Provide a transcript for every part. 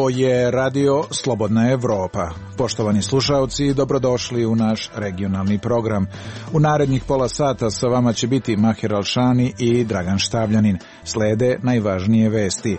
Ovo je Radio Slobodna Evropa. Poštovani slušaoci, dobrodošli u naš regionalni program. U narednih pola sata sa vama će biti Mahir Alšani i Dragan Štavljanin. Slede najvažnije vesti.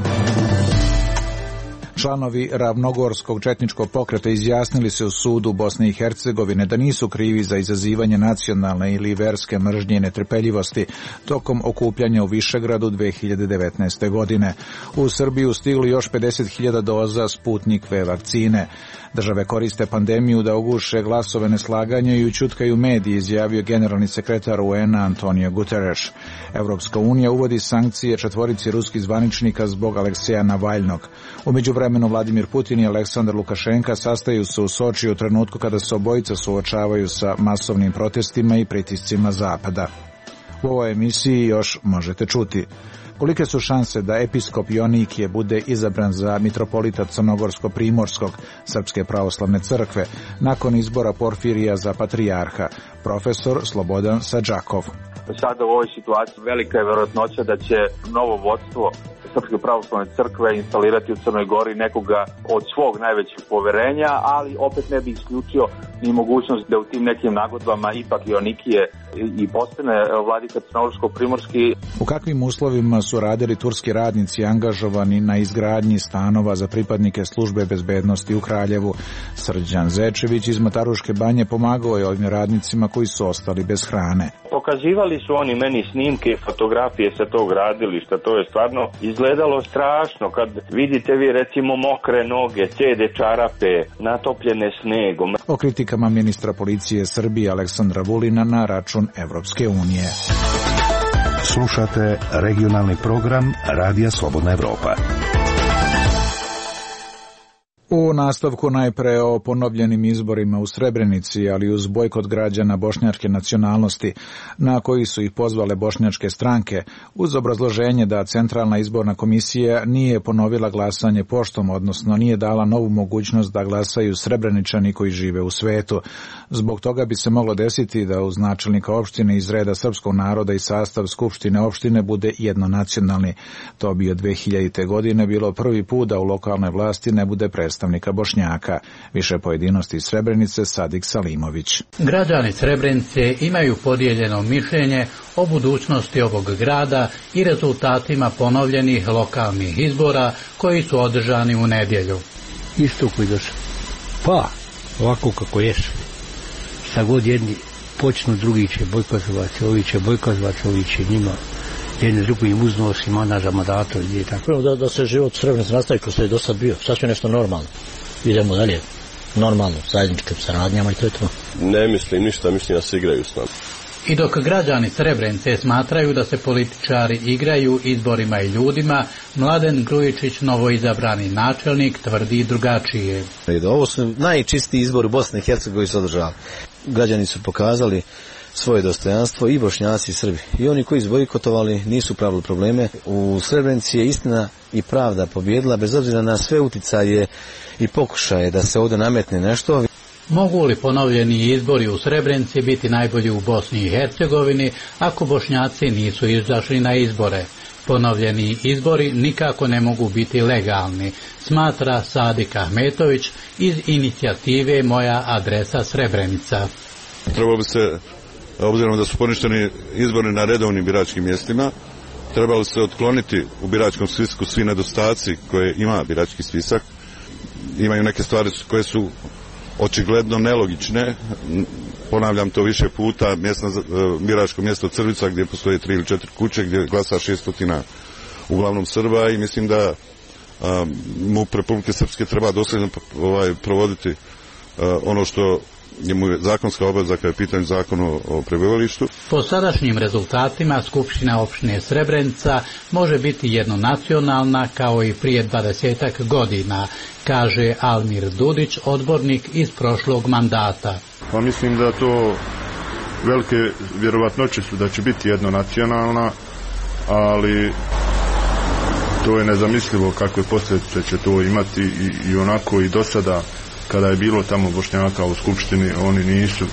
Članovi Ravnogorskog četničkog pokreta izjasnili se u sudu Bosne i Hercegovine da nisu krivi za izazivanje nacionalne ili verske mržnje i netrpeljivosti tokom okupljanja u Višegradu 2019. godine. U Srbiju stiglo još 50.000 doza Sputnik V vakcine. Države koriste pandemiju da uguše glasove neslaganja i ućutkaju mediji, izjavio generalni sekretar UN-a Antonio Guterres. Evropska unija uvodi sankcije 4 ruskih zvaničnika zbog Alekseja Navalnog. U međuvremenu Vladimir Putin i Aleksandar Lukašenka sastaju se u Soči u trenutku kada se obojica suočavaju sa masovnim protestima i pritiscima Zapada. U ovoj emisiji još možete čuti: kolike su šanse da episkop Joanikije bude izabran za mitropolita Crnogorsko-Primorskog Srpske pravoslavne crkve nakon izbora Porfirija za patrijarha? Profesor Slobodan Sadžakov. Sada u ovoj situaciji velika je verovatnoća da će novo vodstvo Srpske pravoslavne crkve instalirati u Crnoj Gori nekoga od svog najvećeg poverenja, ali opet ne bi isključio ni mogućnost da u tim nekim nagodbama ipak Joanikije i postane vladika Crnogorsko-Primorski. U kakvim uslovima su radili turski radnici angažovani na izgradnji stanova za pripadnike službe bezbednosti u Kraljevu? Srđan Zečević iz Mataruške banje pomagao je ovim radnicima koji su ostali bez hrane. Pokazivali su oni meni snimke i fotografije sa tog radilišta, to je stvarno izgledalo strašno kad vidite vi recimo mokre noge, cede čarape, natopljene snegom. O kritikama ministra policije Srbije Aleksandra Vulina na račun Evropske unije. Slušate regionalni program Radija Slobodna Evropa. U nastavku najpre o ponovljenim izborima u Srebrenici, ali uz bojkot građana bošnjačke nacionalnosti, na koji su ih pozvale bošnjačke stranke, uz obrazloženje da Centralna izborna komisija nije ponovila glasanje poštom, odnosno nije dala novu mogućnost da glasaju Srebreničani koji žive u svetu. Zbog toga bi se moglo desiti da uz načelnika opštine iz reda srpskog naroda i sastav skupštine opštine bude jednonacionalni. To bi od 2000. godine bilo prvi put da u lokalnoj vlasti ne bude predstavnika Bošnjaka. Više pojedinosti iz Srebrenice, Sadik Salimović. Građani Srebrenice imaju podijeljeno mišljenje o budućnosti ovog grada i rezultatima ponovljenih lokalnih izbora koji su održani u nedjelju. Isto koji došao. Pa, ovako kako ješ. Šta god jedni počnu, drugi će bojkotovati, ovi će bojkotovati, ovi će njima. Jedni drugi im uznosi mandat za mandator i tako. Da se život u Srebrenici nastavi kroz što je do sad bio. Sasvim nešto normalno. Idemo dalje. Normalno, zajedničkim saradnjama i to je to. Ne mislim ništa, mislim da se igraju s nama. I dok građani Srebrenice smatraju da se političari igraju izborima i ljudima, Mladen Grujičić, novoizabrani načelnik, tvrdi drugačije. Ovo su najčistiji izbori u Bosni i Hercegovini koji su održali. Građani su pokazali svoje dostojanstvo, i Bošnjaci i Srbi. I oni koji izbojkotovali nisu pravili probleme. U Srebrenici je istina i pravda pobjedila, bez obzira na sve uticaje i pokušaje da se ovdje nametne nešto. Mogu li ponovljeni izbori u Srebrenici biti najbolji u Bosni i Hercegovini ako Bošnjaci nisu izašli na izbore? Ponovljeni izbori nikako ne mogu biti legalni, smatra Sadik Ahmetović iz inicijative Moja adresa Srebrenica. Trebalo bi se, obzirom da su poništeni izbori na redovnim biračkim mjestima, trebalo se otkloniti u biračkom spisku svi nedostaci koje ima birački spisak. Imaju neke stvari koje su očigledno nelogične. Ponavljam to više puta, biračko mjesto Crvica gdje postoje 3 ili 4 kuće gdje glasa 600 uglavnom Srba, i mislim da MUP Republike Srpske treba dosljedno provoditi ono što je mu zakonska obaveza kada je pitanje zakona o prebivalištu. Po sadašnjim rezultatima Skupština opštine Srebrenica može biti jednonacionalna kao i prije 20 godina, kaže Almir Dudić, odbornik iz prošlog mandata. Pa mislim da to velike vjerovatnoće su da će biti jednonacionalna, ali to je nezamislivo kakve posljedice će to imati i onako i do sada kada je bilo tamo Bošnjaka u Skupštini, oni nisu,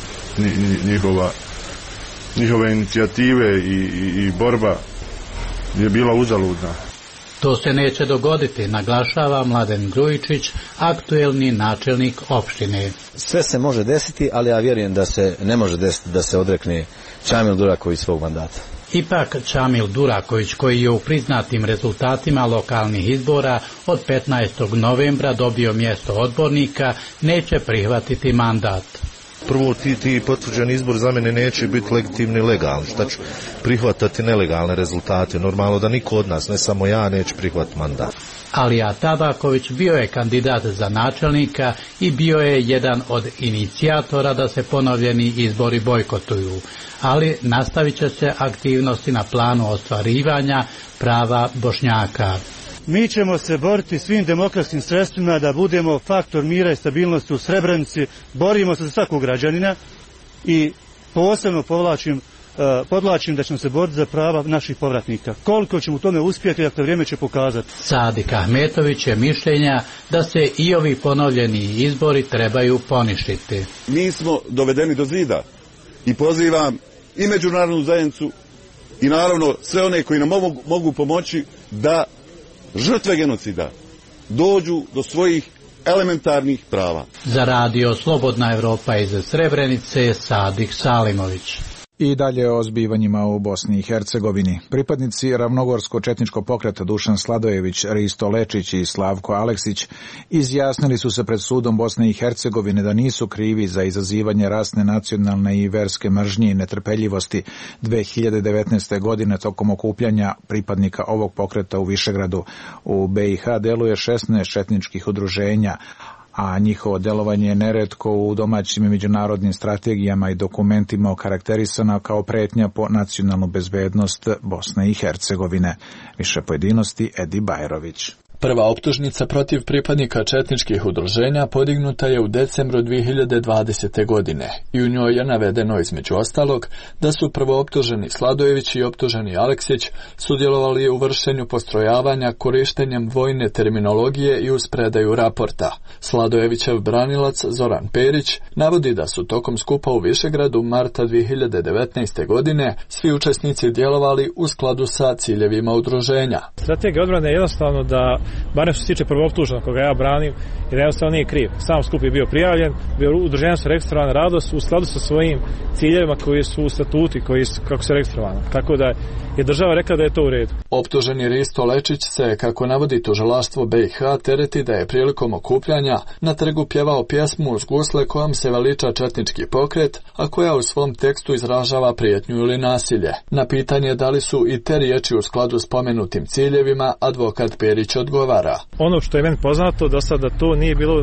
njihove inicijative i borba je bila uzaludna. To se neće dogoditi, naglašava Mladen Grujičić, aktuelni načelnik opštine. Sve se može desiti, ali ja vjerujem da se ne može desiti da se odrekne Čamil Duraković svog mandata. Ipak Čamil Duraković, koji je u priznatim rezultatima lokalnih izbora od 15. novembra dobio mjesto odbornika, neće prihvatiti mandat. Prvo, ti potvrđeni izbor za mene neće biti legitimni i legalni. Šta ću prihvatati nelegalne rezultate? Normalno da niko od nas, ne samo ja, neće prihvatiti mandat. Alija Tabaković bio je kandidat za načelnika i bio je jedan od inicijatora da se ponovljeni izbori bojkotuju, ali nastavit će se aktivnosti na planu ostvarivanja prava Bošnjaka. Mi ćemo se boriti svim demokratskim sredstvima da budemo faktor mira i stabilnosti u Srebrenici, borimo se za svakog građanina i posebno podvlačim da ćemo se boriti za prava naših povratnika. Koliko ćemo u tome uspjeti, dakle vrijeme će pokazati. Sadik Ahmetović je mišljenja da se i ovi ponovljeni izbori trebaju poništiti. Mi smo dovedeni do zida i pozivam i međunarodnu zajednicu i naravno sve one koji nam mogu pomoći da žrtve genocida dođu do svojih elementarnih prava. Za radio Slobodna Evropa iz Srebrenice, Sadik Salimović. I dalje o zbivanjima u Bosni i Hercegovini. Pripadnici Ravnogorsko-četničkog pokreta Dušan Sladojević, Risto Lečić i Slavko Aleksić izjasnili su se pred sudom Bosne i Hercegovine da nisu krivi za izazivanje rasne, nacionalne i verske mržnje i netrpeljivosti 2019. godine tokom okupljanja pripadnika ovog pokreta u Višegradu. U BiH deluje 16 četničkih udruženja, a njihovo delovanje je neretko u domaćim i međunarodnim strategijama i dokumentima okarakterisana kao pretnja po nacionalnu bezbednost Bosne i Hercegovine. Više pojedinosti Edi Bajrović. Prva optužnica protiv pripadnika četničkih udruženja podignuta je u decembru 2020. godine i u njoj je navedeno između ostalog da su prvooptuženi Sladojević i optuženi Aleksić sudjelovali u vršenju postrojavanja korištenjem vojne terminologije i uz predaju raporta. Sladojevićev branilac Zoran Perić navodi da su tokom skupa u Višegradu marta 2019. godine svi učesnici djelovali u skladu sa ciljevima udruženja. Strategija odbrane je jednostavno da barem što se tiče prvooptuženog koga ja branim, jer jednostavno nije kriv. Sam skup je bio prijavljen, bio udruženja su registrovane radost u skladu sa svojim ciljevima koji su u statuti, kako su registrovani. Tako da je država rekla da je to u redu. Optuženi Risto Lečić se, kako navodi tužilaštvo BiH, tereti da je prilikom okupljanja na trgu pjevao pjesmu uz gusle kojom se veliča četnički pokret, a koja u svom tekstu izražava prijetnju ili nasilje. Na pitanje da li su i te riječi u skladu s spomenutim ciljevima, advokat Perić odgovara. Ono što je meni poznato do sada to nije bilo,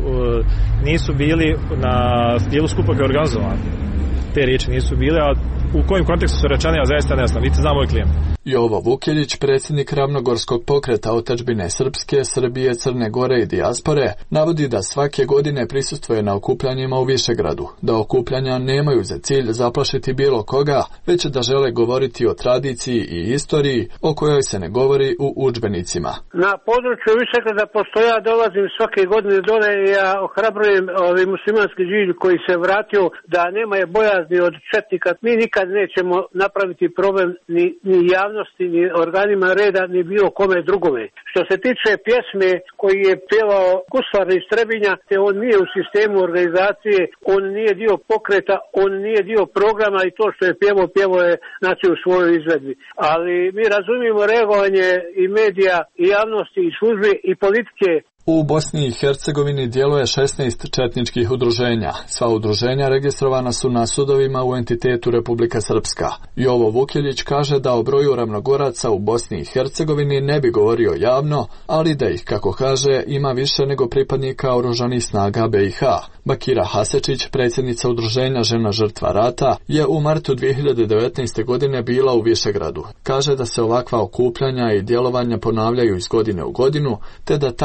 nisu bili na dijelu skupa koji je organizovan. Te riječi nisu bile, a u kojem kontekstu su rečene, ja zaista ne znam, niti znam moj klijent. Jovo Vukjelić, predsjednik Ravnogorskog pokreta otadžbine Srpske, Srbije, Crne Gore i dijaspore, navodi da svake godine prisustvuje na okupljanjima u Višegradu, da okupljanja nemaju za cilj zaplašiti bilo koga, već da žele govoriti o tradiciji i istoriji o kojoj se ne govori u udžbenicima. Na području Višegrada postoja, dolazim svake godine dole i ja ohrabrujem muslimanski džilj koji se vratio da nema je bojazni od četnika. Mi nikad nećemo napraviti problem ni javnosti, ni organima reda, ni bilo kome drugome. Što se tiče pjesme koji je pjevao Guslar iz Trebinja, te on nije u sistemu organizacije, on nije dio pokreta, on nije dio programa i to što je pjevo je znači u svojoj izvedbi. Ali mi razumijemo reagovanje i medija, i javnosti, i službe, i politike. U Bosni i Hercegovini djeluje 16 četničkih udruženja. Sva udruženja registrovana su na sudovima u entitetu Republika Srpska. Jovo Vukjelić kaže da o broju Ravnogoraca u Bosni i Hercegovini ne bi govorio javno, ali da ih, kako kaže, ima više nego pripadnika oružanih snaga BiH. Bakira Hasečić, predsjednica udruženja Žena žrtva rata, je u martu 2019. godine bila u Višegradu. Kaže da se ovakva okupljanja i djelovanja ponavljaju iz godine u godinu, te da ta udruženja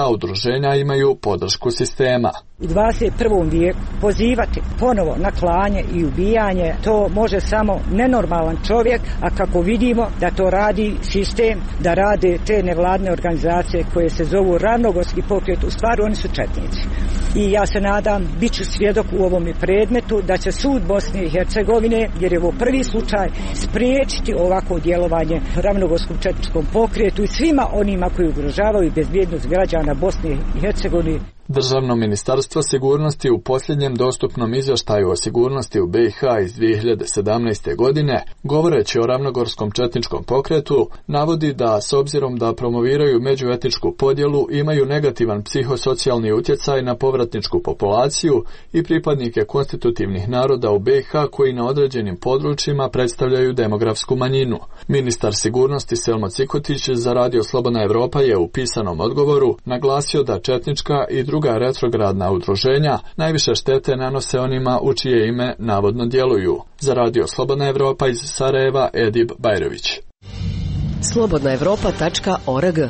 udruženja imaju podršku sistema. U 21. vijeku pozivati ponovo na klanje i ubijanje, to može samo nenormalan čovjek, a kako vidimo da to radi sistem, da rade te nevladne organizacije koje se zovu Ravnogorski pokret, u stvari oni su četnici. I ja se nadam, bit ću svjedok u ovom predmetu, da će sud Bosne i Hercegovine, jer je ovo prvi slučaj, spriječiti ovako djelovanje Ravnogorskom četničkom pokretu i svima onima koji ugrožavaju bezbjednost građana Bosne i Hercegovine. Državno ministarstvo sigurnosti u posljednjem dostupnom izvještaju o sigurnosti u BiH iz 2017. godine, govoreći o Ravnogorskom četničkom pokretu, navodi da s obzirom da promoviraju međuetničku podjelu imaju negativan psihosocijalni utjecaj na povratničku populaciju i pripadnike konstitutivnih naroda u BiH koji na određenim područjima predstavljaju demografsku manjinu. Ministar sigurnosti Selmo Cikotić za Radio Slobodna Evropa je u pisanom odgovoru naglasio da četnička i druga retrogradna udruženja najviše štete nanose onima u čije ime navodno djeluju. Za Radio Slobodna Evropa iz Sarajeva, Edib Bajrović. slobodnaevropa.org.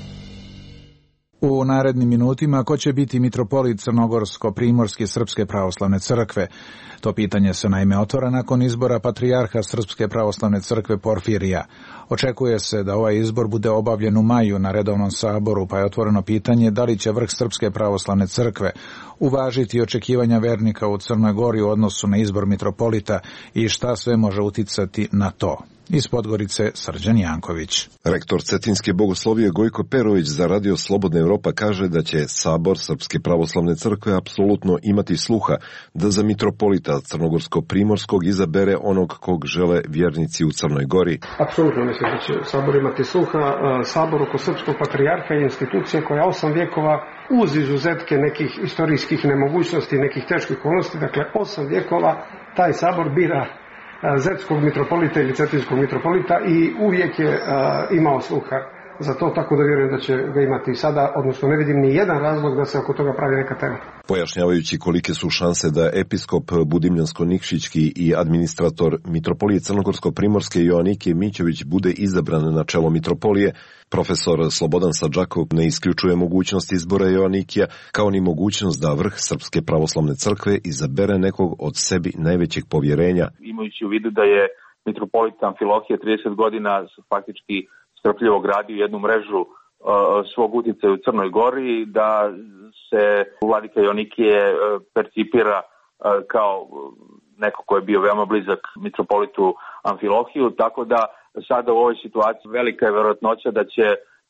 U narednim minutima ko će biti mitropolit Crnogorsko-Primorske Srpske pravoslavne crkve? To pitanje se naime otvara nakon izbora patrijarha Srpske pravoslavne crkve Porfirija. Očekuje se da ovaj izbor bude obavljen u maju na redovnom saboru, pa je otvoreno pitanje da li će vrh Srpske pravoslavne crkve uvažiti očekivanja vernika u Crnoj Gori u odnosu na izbor mitropolita i šta sve može uticati na to. Iz Podgorice Srđan Janković. Rektor Cetinske bogoslovije Gojko Perović za Radio Slobodna Evropa kaže da će Sabor Srpske pravoslavne crkve apsolutno imati sluha da za mitropolita Crnogorsko-Primorskog izabere onog kog žele vjernici u Crnoj Gori. Apsolutno mislim da će Sabor imati sluha. Sabor oko Srpskog patrijarha je institucija koja 8 vjekova uz izuzetke nekih istorijskih nemogućnosti, nekih teških okolnosti, dakle 8 vjekova taj Sabor bira zetskog mitropolita ili cetinskog mitropolita i uvijek je imao sluha za to, tako da vjerujem da će ga imati i sada, odnosno ne vidim ni jedan razlog da se oko toga pravi neka tema. Pojašnjavajući kolike su šanse da episkop Budimljansko-Nikšićki i administrator mitropolije Crnogorsko-Primorske Joanike Mićović bude izabran na čelo mitropolije, profesor Slobodan Sadžakov ne isključuje mogućnost izbora Joanikija, kao ni mogućnost da vrh Srpske pravoslavne crkve izabere nekog od sebi najvećeg povjerenja. Imajući u vidu da je mitropolit Amfilohije 30 godina faktički strpljivo gradio jednu mrežu svog utjecaja u Crnoj Gori, da se vladika Joanikije percipira kao neko ko je bio veoma blizak mitropolitu Amfilohiju, tako da sada u ovoj situaciji velika je vjerojatnoća da će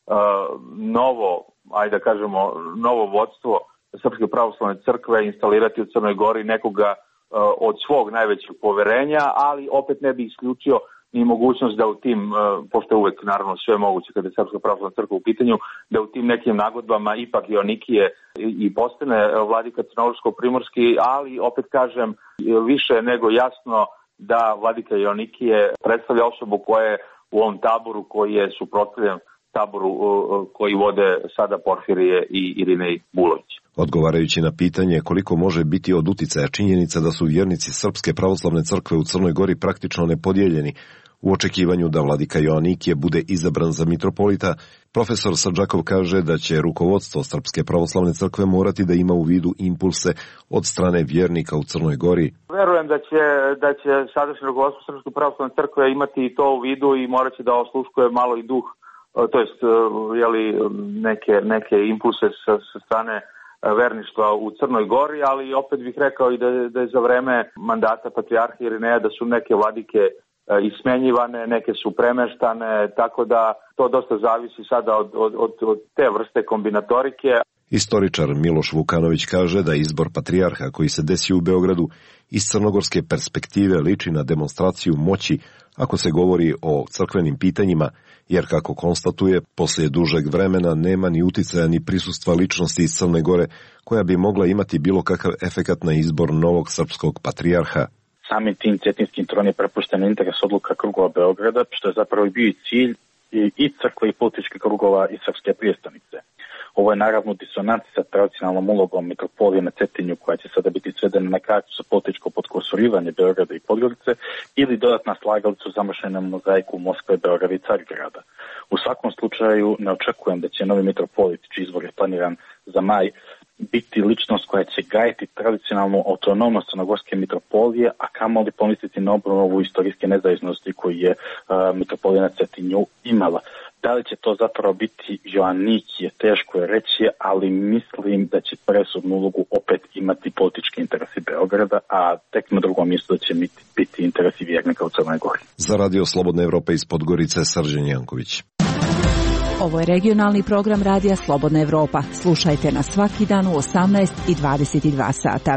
novo vodstvo Srpske pravoslavne crkve instalirati u Crnoj Gori nekoga od svog najvećeg poverenja, ali opet ne bi isključio ni mogućnost da u tim, pošto je uvek naravno sve moguće kada je Srpska pravoslavna crkva u pitanju, da u tim nekim nagodbama ipak Joanikije i postane vladika Crnogorsko-Primorski, ali opet kažem, više nego jasno da vladika Joanikije predstavlja osobu koja je u ovom taboru koji je suprotstavljen taboru koji vode sada Porfirije i Irinej Bulović. Odgovarajući na pitanje koliko može biti od uticaja činjenica da su vjernici Srpske pravoslavne crkve u Crnoj Gori praktično nepodijeljeni, u očekivanju da vladika Joanikije bude izabran za mitropolita, profesor Sadžakov kaže da će rukovodstvo Srpske pravoslavne crkve morati da ima u vidu impulse od strane vjernika u Crnoj Gori. Verujem da će sadašnje rukovodstvo Srpske pravoslavne crkve imati i to u vidu i morat će da osluškuje malo i duh, to jest neke impulse sa strane verništva u Crnoj Gori, ali opet bih rekao i da je za vreme mandata patrijarha Irineja da su neke vladike ismenjivane, neke su premeštane, tako da to dosta zavisi sada od te vrste kombinatorike. Istoričar Miloš Vukanović kaže da izbor patrijarha koji se desio u Beogradu iz crnogorske perspektive liči na demonstraciju moći ako se govori o crkvenim pitanjima, jer kako konstatuje, poslije dužeg vremena nema ni uticaja ni prisustva ličnosti iz Crne Gore koja bi mogla imati bilo kakav efekat na izbor novog srpskog patrijarha. Samim tim Cetinskim tron je prepušten interes odluka krugova Beograda, što je zapravo bio i cilj i crkve i političkih krugova i srpske prijestolnice. Ovo je naravno disonanci sa tradicionalnom ulogom mitropolije na Cetinju, koja će sada biti svedena na kartu za političko podkursurivanje Beograda i Podgorice ili dodatna slagalica u zamršenom mozaiku Moskve, Beograda i Carigrada. U svakom slučaju ne očekujem da će novi mitropolit, čiji izbor je planiran za maj biti ličnost koja će gajiti tradicionalnu autonomnost crnogorske mitropolije, a kamoli pomisliti na obnovu istorijske nezavisnosti koju je mitropolija na Cetinju imala. Da li će to zapravo biti Joannikije, teško je reći, ali mislim da će presudnu ulogu opet imati politički interesi Beograda, a tek na drugom mjestu da će biti interesi vjernika u Crnoj Gori. Za Radio Slobodna Evropa iz Podgorice, Srđan Janković. Ovo je regionalni program Radija Slobodna Evropa. Slušajte nas svaki dan u 18 i 22 sata.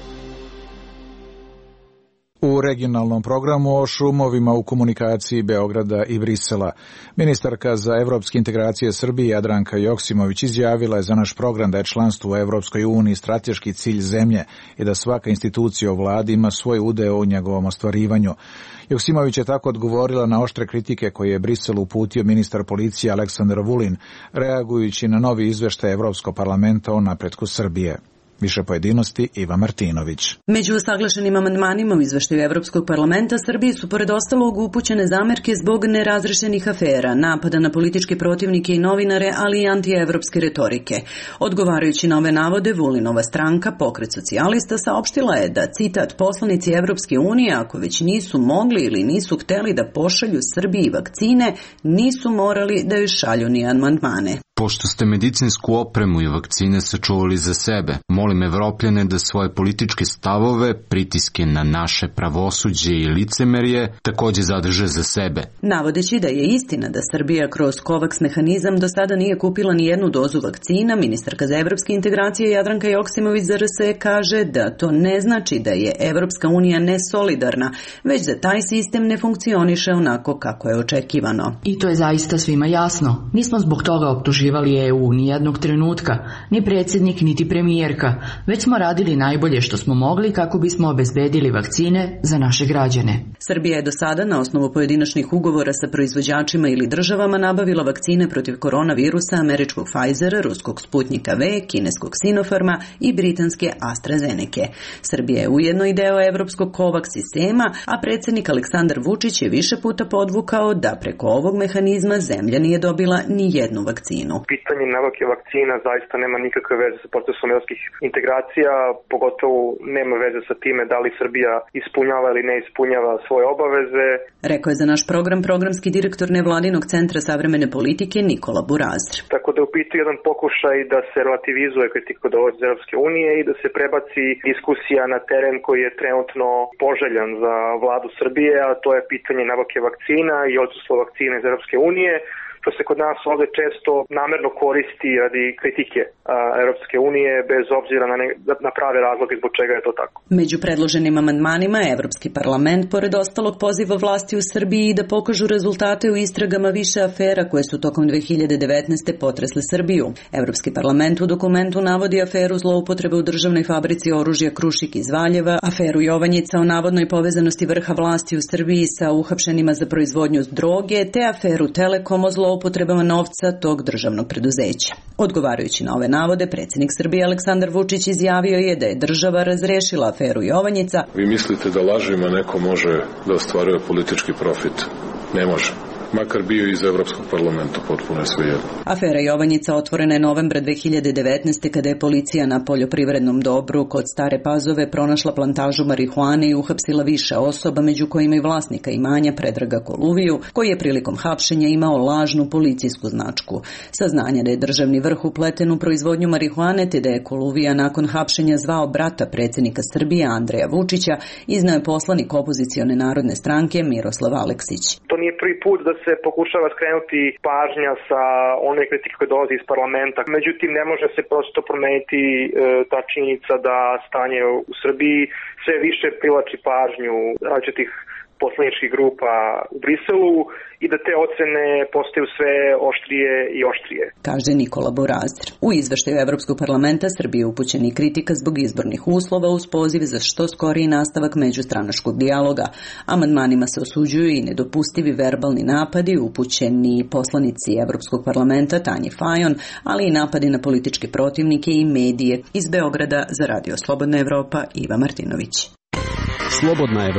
U regionalnom programu o šumovima u komunikaciji Beograda i Brisela. Ministarka za evropske integracije Srbije Jadranka Joksimović izjavila je za naš program da je članstvo u Evropskoj uniji strateški cilj zemlje i da svaka institucija u vladi ima svoj udeo u njegovom ostvarivanju. Joksimović je tako odgovorila na oštre kritike koje je Briselu uputio ministar policije Aleksandar Vulin, reagujući na novi izveštaj Evropskog parlamenta o napretku Srbije. Više pojedinosti Iva Martinović. Među usaglašenim amandmanima u izveštaju Evropskog parlamenta Srbiji su pored ostalog upućene zamerke zbog nerazrešenih afera, napada na političke protivnike i novinare, ali i antievropske retorike. Odgovarajući na ove navode, Vulinova stranka, Pokret socijalista, saopštila je da, citat, poslanici Evropske unije, ako već nisu mogli ili nisu hteli da pošalju Srbiji vakcine, nisu morali da joj šalju ni amandmane. Pošto ste medicinsku opremu i vakcine sačuvali za sebe, molim Evropljane da svoje političke stavove, pritiske na naše pravosuđe i licemerje takođe zadrže za sebe. Navodeći da je istina da Srbija kroz COVAX mehanizam do sada nije kupila ni jednu dozu vakcina, ministarka za evropske integracije Jadranka Joksimović za RS kaže da to ne znači da je Evropska unija nesolidarna, već da taj sistem ne funkcioniše onako kako je očekivano. I to je zaista svima jasno. Nismo zbog toga optuživali EU ni jednog trenutka, ni predsjednik, niti premijerka, već smo radili najbolje što smo mogli kako bismo obezbedili vakcine za naše građane. Srbija je do sada na osnovu pojedinačnih ugovora sa proizvođačima ili državama nabavila vakcine protiv koronavirusa američkog Pfizera, ruskog Sputnika V, kineskog Sinopharma i britanske AstraZeneke. Srbija je ujedno i deo evropskog COVAX sistema, a predsjednik Aleksandar Vučić je više puta podvukao da preko ovog mehanizma zemlja nije dobila ni jednu vakcinu. Pitanje nabavke vakcina zaista nema nikakve veze sa procesom evropskih integracija, pogotovo nema veze sa time da li Srbija ispunjava ili ne ispunjava svoje obaveze. Rekao je za naš program programski direktor Nevladinog centra savremene politike Nikola Burazir. Tako da je u pitanju jedan pokušaj da se relativizuje kritika dolazi iz Evropske unije i da se prebaci diskusija na teren koji je trenutno poželjan za vladu Srbije, a to je pitanje nabavke vakcina i odsustvo vakcina iz Evropske unije, što se kod nas ovdje često namerno koristi radi kritike Europske unije bez obzira na prave razloge zbog čega je to tako. Među predloženim amandmanima Evropski parlament pored ostalog poziva vlasti u Srbiji da pokažu rezultate u istragama više afera koje su tokom 2019. potresle Srbiju. Evropski parlament u dokumentu navodi aferu zloupotrebe u državnoj fabrici oružja Krušik iz Valjeva, aferu Jovanjica o navodnoj povezanosti vrha vlasti u Srbiji sa uhapšenima za proizvodnju droge, te aferu Telekom o zloupotrebama novca tog državnog preduzeća. Odgovarajući na ove navode, predsjednik Srbije Aleksandar Vučić izjavio je da je država razrešila aferu Jovanjica. Vi mislite da lažima neko može da ostvaruje politički profit? Ne može. Makar bio iz Evropskog parlamenta, potpuno je svejedno. Afera Jovanjica otvorena je novembra 2019. kada je policija na poljoprivrednom dobru kod Stare Pazove pronašla plantažu marihuane i uhapsila više osoba, među kojima i vlasnika imanja Predraga Koluviju, koji je prilikom hapšenja imao lažnu policijsku značku. Saznanje da je državni vrh upleten u proizvodnju marihuane te da je Koluvija nakon hapšenja zvao brata predsjednika Srbije Andreja Vučića, izneo je poslanik opozicione narodne stranke Miroslav Aleksić. To nije prvi put da se pokušava skrenuti pažnja sa one kritike koje dolazi iz parlamenta. Međutim, ne može se prosto promeniti ta činjenica da stanje u Srbiji sve više privlači pažnju različitih poslaničkih grupa u Briselu i da te ocene postaju sve oštrije i oštrije. Kaže Nikola Burazir. U izveštaju Evropskog parlamenta Srbije upućeni kritika zbog izbornih uslova uz poziv za što skoriji nastavak međustranačkog dijaloga. Amandmanima se osuđuju i nedopustivi verbalni napadi upućeni poslanici Evropskog parlamenta Tanji Fajon, ali i napadi na političke protivnike i medije. Iz Beograda za Radio Slobodna Evropa Iva Martinović.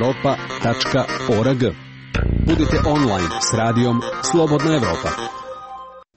slobodnaevropa.org. Budite online s radijom Slobodna Evropa.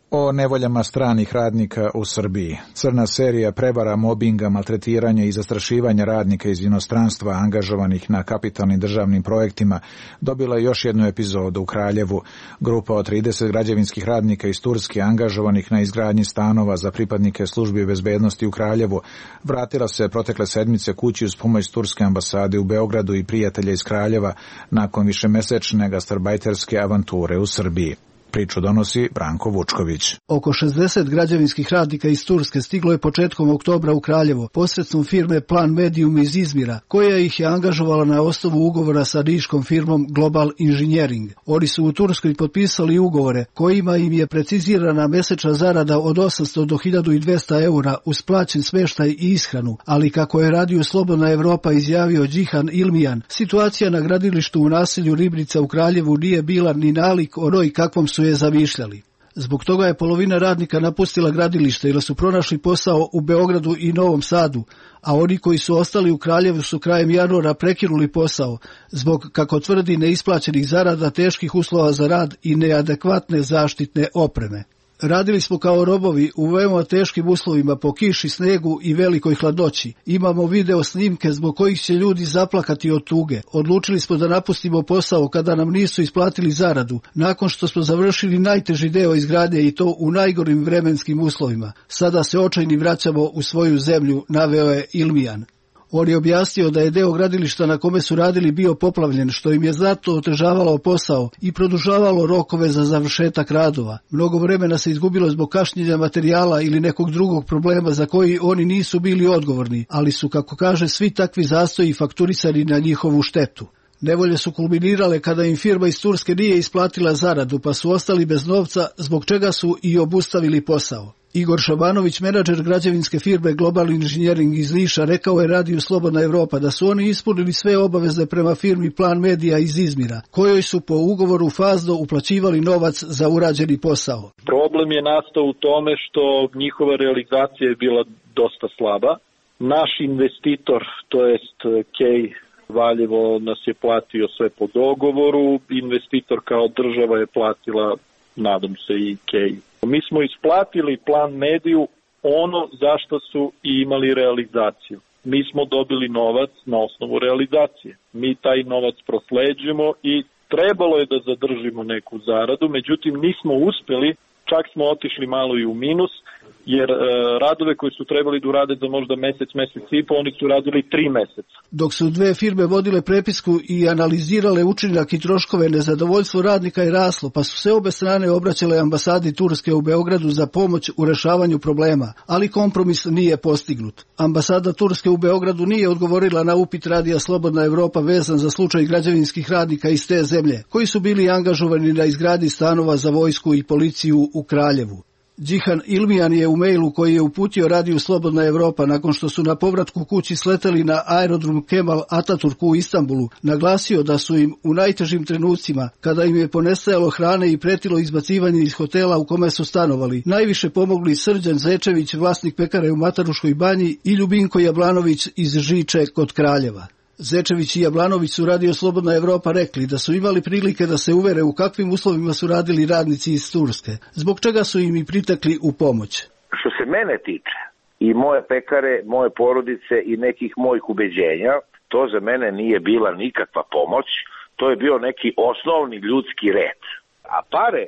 O nevoljama stranih radnika u Srbiji. Crna serija prevara, mobinga, maltretiranja i zastrašivanja radnika iz inostranstva angažovanih na kapitalnim državnim projektima dobila je još jednu epizodu u Kraljevu. Grupa od 30 građevinskih radnika iz Turske angažovanih na izgradnji stanova za pripadnike službi bezbednosti u Kraljevu vratila se protekle sedmice kući uz pomoć Turske ambasade u Beogradu i prijatelja iz Kraljeva nakon višemesečne gastarbajterske avanture u Srbiji. Priču donosi Branko Vučković. Oko 60 građevinskih radnika iz Turske stiglo je početkom oktobra u Kraljevo posredstvom firme Plan Medium iz Izmira, koja ih je angažovala na osnovu ugovora sa niškom firmom Global Engineering. Oni su u Turskoj potpisali ugovore kojima im je precizirana mesečna zarada od 800 do 1200 eura uz plaćen smeštaj i ishranu, ali kako je Radio Slobodna Evropa izjavio Džihan Ilmijan, situacija na gradilištu u naselju Ribnica u Kraljevu nije bila ni nalik onoj kakvom su je zamišljali. Zbog toga je polovina radnika napustila gradilište ili su pronašli posao u Beogradu i Novom Sadu, a oni koji su ostali u Kraljevu su krajem januara prekinuli posao zbog, kako tvrdi, neisplaćenih zarada, teških uslova za rad i neadekvatne zaštitne opreme. Radili smo kao robovi u veoma teškim uslovima po kiši, snegu i velikoj hladnoći. Imamo video snimke zbog kojih će ljudi zaplakati od tuge. Odlučili smo da napustimo posao kada nam nisu isplatili zaradu, nakon što smo završili najteži deo izgradnje i to u najgorim vremenskim uslovima. Sada se očajni vraćamo u svoju zemlju, naveo je Ilmijan. On je objasnio da je deo gradilišta na kome su radili bio poplavljen, što im je znatno otežavalo posao i produžavalo rokove za završetak radova. Mnogo vremena se izgubilo zbog kašnjenja materijala ili nekog drugog problema za koji oni nisu bili odgovorni, ali su, kako kaže, svi takvi zastoji fakturisani na njihovu štetu. Nevolje su kulminirale kada im firma iz Turske nije isplatila zaradu, pa su ostali bez novca, zbog čega su i obustavili posao. Igor Šabanović, menadžer građevinske firme Global Engineering iz Niša, rekao je Radio Slobodna Evropa da su oni ispunili sve obaveze prema firmi Plan Media iz Izmira, kojoj su po ugovoru fazno uplaćivali novac za urađeni posao. Problem je nastao u tome što njihova realizacija je bila dosta slaba. Naš investitor, to jest Kej Valjevo, nas je platio sve po dogovoru. Investitor kao država je platila, nadam se, i Kej. Mi smo isplatili Plan Mediju ono zašto su i imali realizaciju. Mi smo dobili novac na osnovu realizacije. Mi taj novac prosleđujemo i trebalo je da zadržimo neku zaradu, međutim nismo uspeli, čak smo otišli malo i u minus, jer radove koji su trebali da urade za možda mesec i po, oni su radili 3 meseca. Dok su dve firme vodile prepisku i analizirale učinak i troškove, nezadovoljstvo radnika je raslo, pa su se obe strane obraćale ambasadi Turske u Beogradu za pomoć u rešavanju problema, ali kompromis nije postignut. Ambasada Turske u Beogradu nije odgovorila na upit Radija Slobodna Evropa vezan za slučaj građevinskih radnika iz te zemlje, koji su bili angažovani na izgradnji stanova za vojsku i policiju u Kraljevu. Džihan Ilmijan je u mailu koji je uputio Radio Slobodna Evropa nakon što su na povratku kući sleteli na aerodrom Kemal Ataturk u Istanbulu, naglasio da su im u najtežim trenucima, kada im je ponestajalo hrane i pretilo izbacivanje iz hotela u kome su stanovali, najviše pomogli Srđan Zečević, vlasnik pekare u Mataruškoj banji, i Ljubinko Jablanović iz Žiče kod Kraljeva. Zečević i Jablanović su Radio Slobodna Evropa rekli da su imali prilike da se uvere u kakvim uslovima su radili radnici iz Turske, zbog čega su im i pritekli u pomoć. Što se mene tiče i moje pekare, moje porodice i nekih mojih ubeđenja, to za mene nije bila nikakva pomoć, to je bio neki osnovni ljudski red. A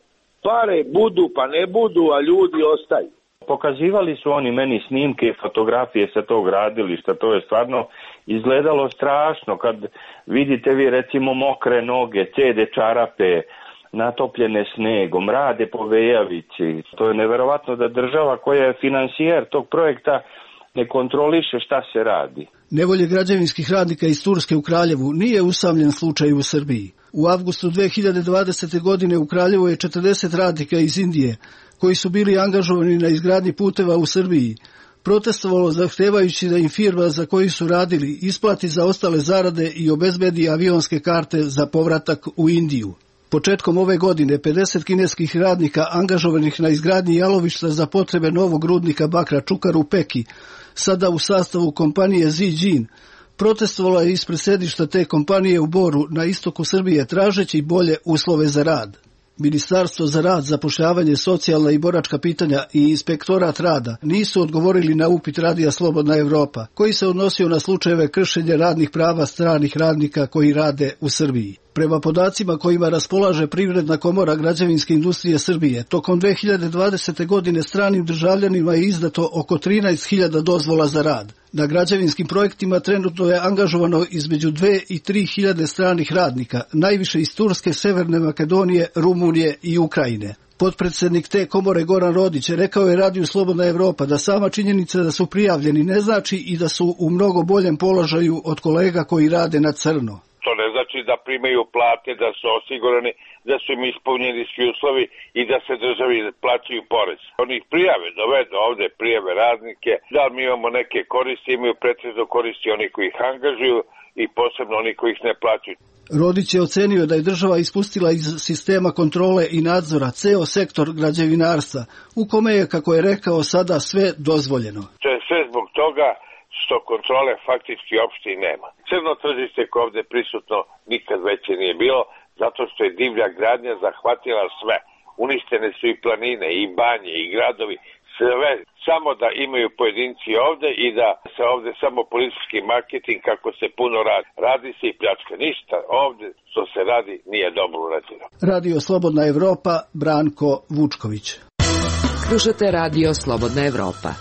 pare budu pa ne budu, a ljudi ostaju. Pokazivali su oni meni snimke i fotografije sa tog gradilišta, to je stvarno izgledalo strašno kad vidite vi recimo mokre noge, cede čarape, natopljene snegom, rade po vejavici. To je neverovatno da država koja je finansijer tog projekta ne kontroliše šta se radi. Nevolje građevinskih radnika iz Turske u Kraljevu nije usamljen slučaj u Srbiji. U avgustu 2020. godine u Kraljevu je 40 radnika iz Indije, koji su bili angažovani na izgradnji puteva u Srbiji, protestovalo zahtevajući da im firma za koju su radili isplati zaostale zarade i obezbedi avionske karte za povratak u Indiju. Početkom ove godine 50 kineskih radnika angažovanih na izgradnji jalovišta za potrebe novog rudnika bakra Čukar u Peki, sada u sastavu kompanije Zijin, protestovalo je ispred sedišta te kompanije u Boru na istoku Srbije tražeći bolje uslove za rad. Ministarstvo za rad, zapošljavanje, socijalna i boračka pitanja i Inspektorat rada nisu odgovorili na upit Radija Slobodna Evropa, koji se odnosio na slučajeve kršenja radnih prava stranih radnika koji rade u Srbiji. Prema podacima kojima raspolaže Privredna komora građevinske industrije Srbije, tokom 2020. godine stranim državljanima je izdato oko 13.000 dozvola za rad. Na građevinskim projektima trenutno je angažovano između 2 i 3.000 stranih radnika, najviše iz Turske, Severne Makedonije, Rumunije i Ukrajine. Potpredsjednik te komore Goran Rodić rekao je Radiju Slobodna Evropa da sama činjenica da su prijavljeni ne znači i da su u mnogo boljem položaju od kolega koji rade na crno. To ne znači da primaju plate, da su osigurani, da su im ispunjeni svi uslovi i da se državi plaćaju porez. Oni ih prijave, dovedu ovde, prijave radnike, da mi imamo neke koristi, imaju pretežno koristi oni koji ih angažuju i posebno oni koji ih ne plaćaju. Rodić je ocenio da je država ispustila iz sistema kontrole i nadzora ceo sektor građevinarstva, u kome je, kako je rekao, sada sve dozvoljeno. To je sve zbog toga što kontrole faktički uopšte i nema. Crno tržište koje ovde prisutno nikad veće nije bilo, zato što je divlja gradnja zahvatila sve. Uništene su i planine, i banje, i gradovi, sve. Samo da imaju pojedinci ovde i da se ovde samo politički marketing kako se puno radi. Radi se i pljačka. Ništa ovde što se radi nije dobro urađeno. Radio Slobodna Evropa, Branko Vučković. Slušate Radio Slobodna Evropa.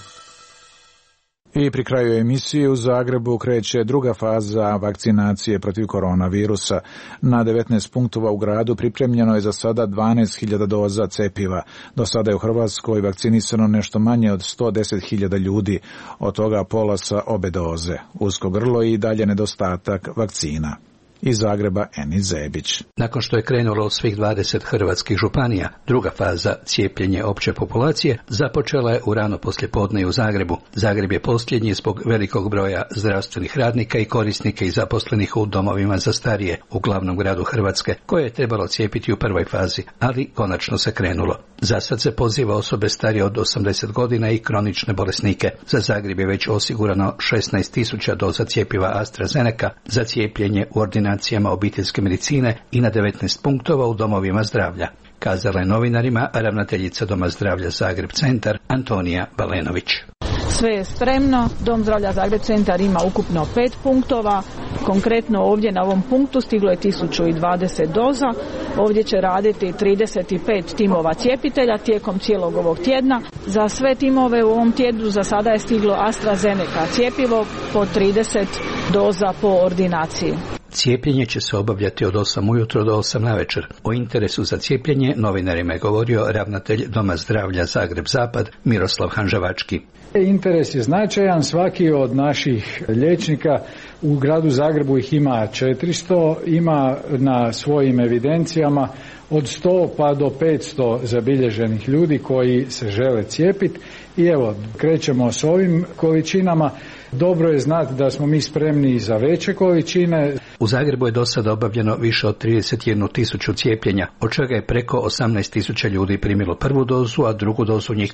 I pri kraju emisije u Zagrebu kreće druga faza vakcinacije protiv koronavirusa. Na 19 punktova u gradu pripremljeno je za sada 12.000 doza cepiva. Do sada je u Hrvatskoj vakcinisano nešto manje od 110.000 ljudi, od toga pola sa obe doze. Usko grlo i dalje nedostatak vakcina. Iz Zagreba Enis Zebić. Nakon što je krenulo u svih 20 hrvatskih županija, druga faza cijepljenja opće populacije započela je u rano poslijepodne u Zagrebu. Zagreb je posljednji zbog velikog broja zdravstvenih radnika i korisnika i zaposlenih u domovima za starije u glavnom gradu Hrvatske, koje je trebalo cijepiti u prvoj fazi, ali konačno se krenulo. Za sad se poziva osobe starije od 80 godina i kronične bolesnike. Za Zagreb je već osigurano 16.000 doza cjepiva AstraZeneca za cijepljenje u ordinacijama obiteljske medicine i na 19 punktova u domovima zdravlja. Kazala je novinarima ravnateljica Doma zdravlja Zagreb Centar Antonija Balenović. Sve je spremno, Dom zdravlja Zagreb Centar ima ukupno 5 punktova, konkretno ovdje na ovom punktu stiglo je 1020 doza, ovdje će raditi 35 timova cijepitelja tijekom cijelog ovog tjedna. Za sve timove u ovom tjednu za sada je stiglo AstraZeneca cjepivo po 30 doza po ordinaciji. Cijepljenje će se obavljati od 8 ujutro do 8 navečer. O interesu za cijepljenje novinarima je govorio ravnatelj Doma zdravlja Zagreb Zapad Miroslav Hanžavački. Interes je značajan, svaki od naših liječnika u gradu Zagrebu ih ima 400, ima na svojim evidencijama od 100 pa do 500 zabilježenih ljudi koji se žele cijepiti i evo, krećemo s ovim količinama. Dobro je znati da smo mi spremni za veće količine. U Zagrebu je do sada obavljeno više od 31.000 cijepljenja, od čega je preko 18.000 ljudi primilo prvu dozu, a drugu dozu njih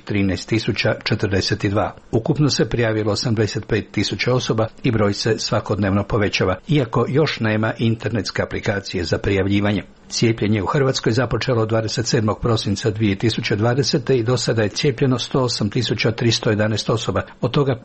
13.042. Ukupno se prijavilo 85.000 osoba i broj se svakodnevno povećava, iako još nema internetske aplikacije za prijavljivanje. Cijepljenje u Hrvatskoj započelo 27. prosinca 2020. i do sada je cijepljeno 108.311 osoba, od toga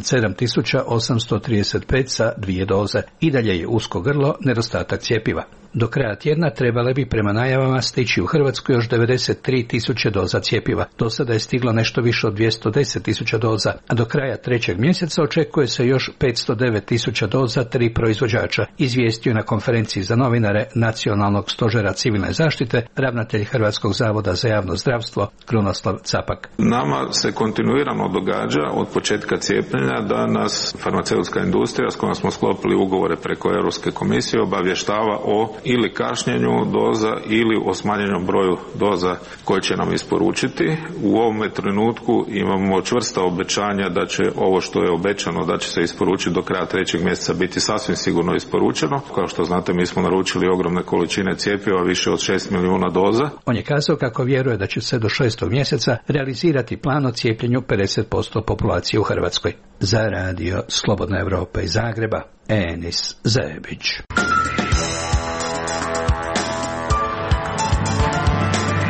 57.835 sa 2 doze. I dalje je usko grlo, nedostatak cjepiva. Do kraja tjedna trebale bi prema najavama stići u Hrvatsku još 93.000 doza cjepiva. Do sada je stiglo nešto više od 210.000 doza, a do kraja 3. mjeseca očekuje se još 509.000 doza 3 proizvođača, izvijestio na konferenciji za novinare Nacionalnog stožera civilne zaštite ravnatelj Hrvatskog zavoda za javno zdravstvo Krunoslav Capak. Nama se kontinuirano događa od početka cijepljenja da nas farmaceutska industrija s kojom smo sklopili ugovore preko Europske komisije obavještava o ili kašnjenju doza ili o smanjenom broju doza koje će nam isporučiti. U ovome trenutku imamo čvrsta obećanja da će ovo što je obećano da će se isporučiti do kraja 3. mjeseca biti sasvim sigurno isporučeno. Kao što znate, mi smo naručili ogromne količine cjepiva, više od 6 milijuna doza. On je kazao kako vjeruje da će se do 6. mjeseca realizirati plan o cijepljenju 50% populacije u Hrvatskoj. Za radio Slobodna Evropa iz Zagreba, Enis Zebić.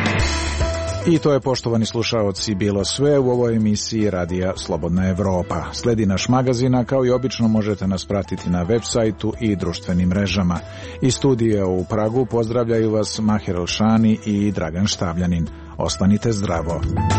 I to je, poštovani slušaoci, bilo sve u ovoj emisiji Radija Slobodna Evropa. Sledi naš magazin, a kao i obično možete nas pratiti na web sajtu i društvenim mrežama. Iz studija u Pragu pozdravljaju vas Maher Elšani i Dragan Štavljanin. Ostanite zdravo.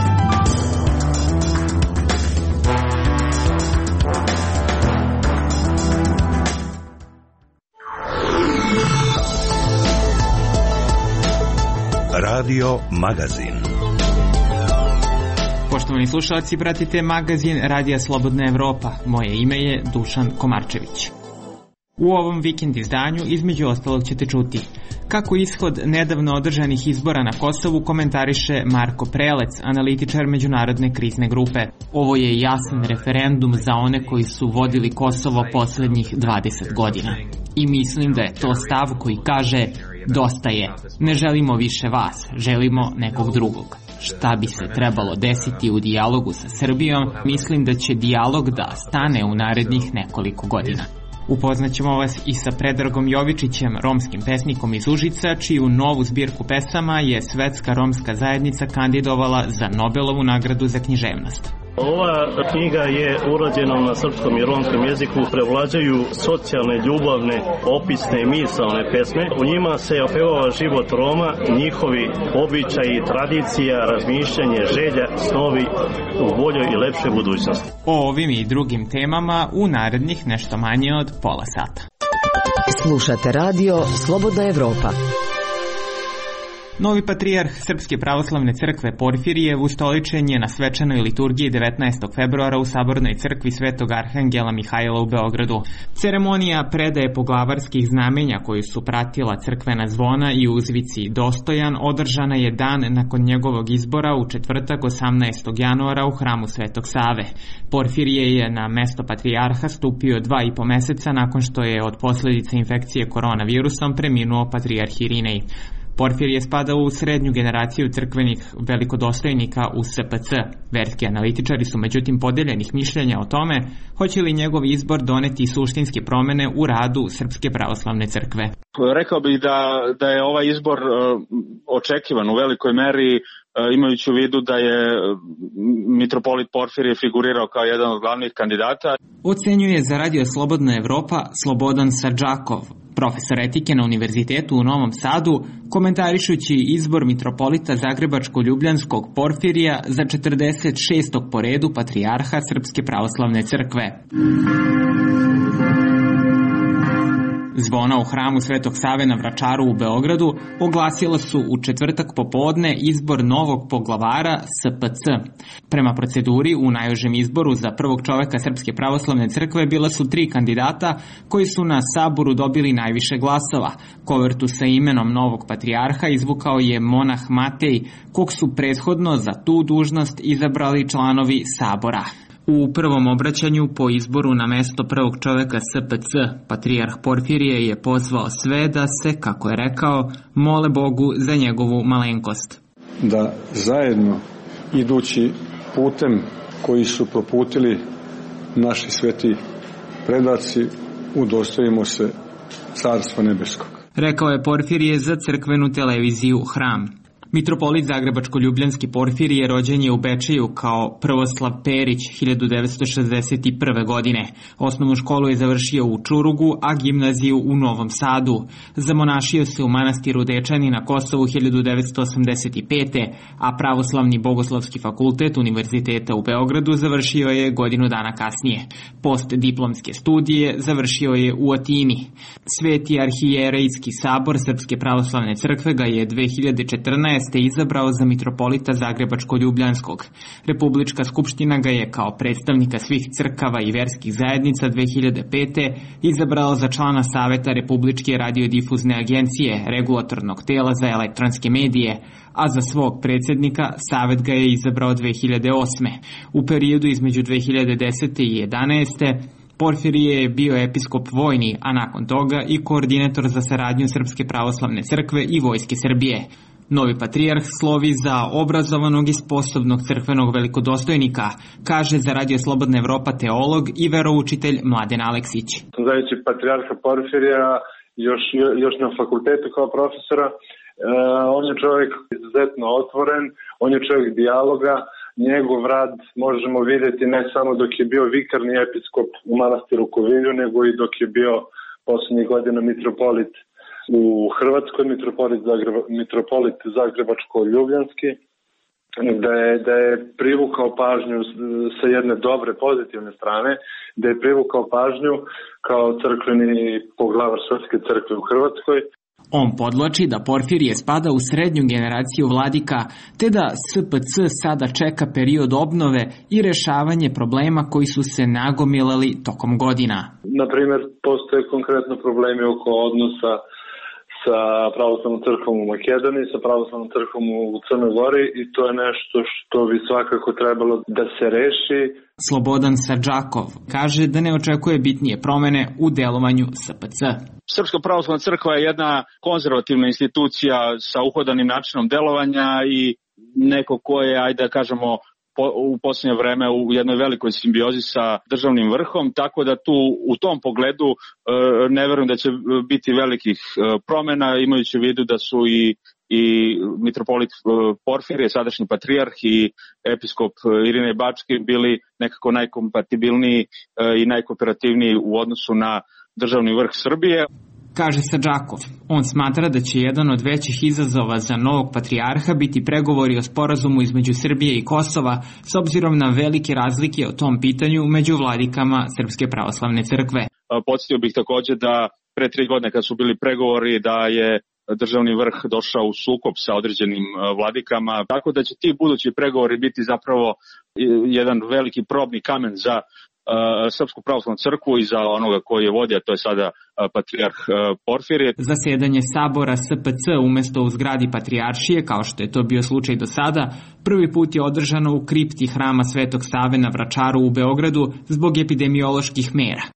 Radio Magazin. Poštovani slušalci, pratite magazin Radija Slobodna Evropa. Moje ime je Dušan Komarčević. U ovom vikend izdanju između ostalog ćete čuti kako ishod nedavno održanih izbora na Kosovu komentariše Marko Prelec, analitičar međunarodne krizne grupe. Ovo je jasan referendum za one koji su vodili Kosovo poslednjih 20 godina. I mislim da je to stav koji kaže: dosta je, ne želimo više vas, želimo nekog drugog. Šta bi se trebalo desiti u dijalogu sa Srbijom? Mislim da će dijalog da stane u narednih nekoliko godina. Upoznaćemo vas i sa Predragom Jovičićem, romskim pesnikom iz Užica, čiju novu zbirku pesama je Svetska romska zajednica kandidovala za Nobelovu nagradu za književnost. Ova knjiga je urađena na srpskom i romskom jeziku, prevlađaju socijalne, ljubavne, opisne i misaone pesme. U njima se opevava život Roma, njihovi običaji, tradicija, razmišljanje, želja, snovi u boljoj i lepšoj budućnosti. O ovim i drugim temama u narednih nešto manje od pola sata. Slušate radio Slobodna Evropa. Novi patrijarh Srpske pravoslavne crkve Porfirijev ustoličen je na svečanoj liturgiji 19. februara u Sabornoj crkvi Svetog Arhangela Mihajla u Beogradu. Ceremonija predaje poglavarskih znamenja koji su pratila crkvena zvona i uzvici Dostojan održana je dan nakon njegovog izbora u četvrtak 18. januara u hramu Svetog Save. Porfirije je na mesto patrijarha stupio 2,5 meseca nakon što je od posljedica infekcije koronavirusom preminuo patrijarh Irinej. Porfirije spada u srednju generaciju crkvenih velikodostojnika u SPC. Verski analitičari su međutim podeljenih mišljenja o tome hoće li njegov izbor doneti suštinske promene u radu Srpske pravoslavne crkve. Rekao bih da je ovaj izbor očekivan u velikoj meri, imajući u vidu da je mitropolit Porfirije figurirao kao jedan od glavnih kandidata. Ocenjuje za Radio Slobodna Evropa Slobodan Sarđakov, profesor etike na Univerzitetu u Novom Sadu, komentarišući izbor mitropolita Zagrebačko-Ljubljanskog Porfirija za 46. po redu patrijarha Srpske pravoslavne crkve. Zvona u hramu Svetog Save na Vračaru u Beogradu oglasila su u četvrtak popodne izbor novog poglavara SPC. Prema proceduri, u najužem izboru za prvog čoveka Srpske pravoslavne crkve bila su 3 kandidata koji su na saboru dobili najviše glasova. Kovertu sa imenom novog patrijarha izvukao je monah Matej, kog su prethodno za tu dužnost izabrali članovi sabora. U prvom obraćanju po izboru na mesto prvog čoveka SPC, patrijarh Porfirije je pozvao sve da se, kako je rekao, mole Bogu za njegovu malenkost. Da zajedno, idući putem koji su proputili naši sveti predaci, udostojimo se Carstva nebeskog. Rekao je Porfirije za crkvenu televiziju Hram. Mitropolit Zagrebačko-Ljubljanski Porfirije rođen je u Bečeju kao Prvoslav Perić 1961. godine. Osnovnu školu je završio u Čurugu, a gimnaziju u Novom Sadu. Zamonašio se u manastiru Dečani na Kosovu 1985. a Pravoslavni bogoslovski fakultet Univerziteta u Beogradu završio je godinu dana kasnije. Postdiplomske studije završio je u Atini. Sveti arhijerejski sabor Srpske pravoslavne crkve ga je 2014. izabrao za mitropolita Zagrebačko-Ljubljanskog. Republička skupština ga je kao predstavnika svih crkava i verskih zajednica 2005. izabrala za člana Saveta Republičke radiodifuzne agencije, regulatornog tela za elektronske medije, a za svog predsjednika Savet ga je izabrao 2008. U periodu između 2010. i 2011. Porfirije je bio episkop vojni, a nakon toga i koordinator za saradnju Srpske pravoslavne crkve i Vojske Srbije. Novi patrijarh slovi za obrazovanog i sposobnog crkvenog velikodostojnika, kaže za Radio Slobodna Evropa teolog i veroučitelj Mladen Aleksić. Znajući patrijarha Porfirija još na fakultetu kao profesora, On je čovjek izuzetno otvoren, on je čovjek dijaloga. Njegov rad možemo vidjeti ne samo dok je bio vikarni episkop u manastiru Kovilju, nego i dok je bio posljednjih godina mitropolit u Hrvatskoj, mitropolit Zagrebačko-Ljubljanski, da je privukao pažnju sa jedne dobre, pozitivne strane, da je privukao pažnju kao crkveni poglavar Srpske crkve u Hrvatskoj. On podvlači da Porfirije spada u srednju generaciju vladika, te da SPC sada čeka period obnove i rešavanje problema koji su se nagomilali tokom godina. Na primjer, postoje konkretno problemi oko odnosa sa pravoslavnom crkvom u Makedoniji, sa pravoslavnom crkvom u Crnoj Gori i to je nešto što bi svakako trebalo da se reši. Slobodan Sadžakov kaže da ne očekuje bitnije promene u delovanju SPC. Srpska pravoslavna crkva je jedna konzervativna institucija sa uhodanim načinom delovanja i neko ko je, ajde da kažemo, u posljednje vreme u jednoj velikoj simbiozi sa državnim vrhom, tako da tu u tom pogledu ne verujem da će biti velikih promjena, imajući u vidu da su i mitropolit Porfirije, sadašnji patrijarh i episkop Irinej Bački bili nekako najkompatibilniji i najkooperativniji u odnosu na državni vrh Srbije. Kaže Sadžakov, on smatra da će jedan od većih izazova za novog patrijarha biti pregovori o sporazumu između Srbije i Kosova s obzirom na velike razlike o tom pitanju među vladikama Srpske pravoslavne crkve. Podsjetio bih također da pre 3 godine kad su bili pregovori da je državni vrh došao u sukob sa određenim vladikama, tako da će ti budući pregovori biti zapravo jedan veliki probni kamen za Srpsku pravoslavnu crkvu i za onoga koji je vodi, a to je sada patrijarh Porfirije. Zasedanje sabora SPC umesto u zgradi patrijaršije, kao što je to bio slučaj do sada, prvi put je održano u kripti hrama Svetog Save na Vračaru u Beogradu zbog epidemioloških mera.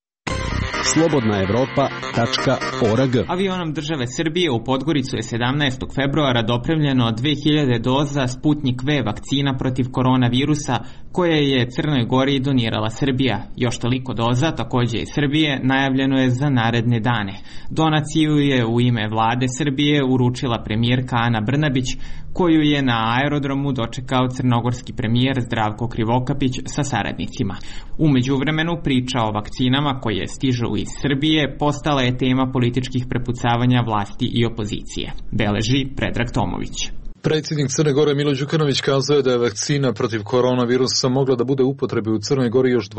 slobodnaevropa.org. Avionom države Srbije u Podgoricu je 17. februara dopremljeno 2000 doza Sputnik V vakcina protiv koronavirusa koje je Crnoj Gori donirala Srbija. Još toliko doza, također iz Srbije, najavljeno je za naredne dane. Donaciju je u ime vlade Srbije uručila premijerka Ana Brnabić, koju je na aerodromu dočekao crnogorski premijer Zdravko Krivokapić sa saradnicima. U međuvremenu priča o vakcinama koje stižu iz Srbije postala je tema političkih prepucavanja vlasti i opozicije. Beleži Predrag Tomović. Predsjednik Crne Gore Milo Đukanović kazao je da je vakcina protiv koronavirusa mogla da bude u upotrebi u Crnoj Gori još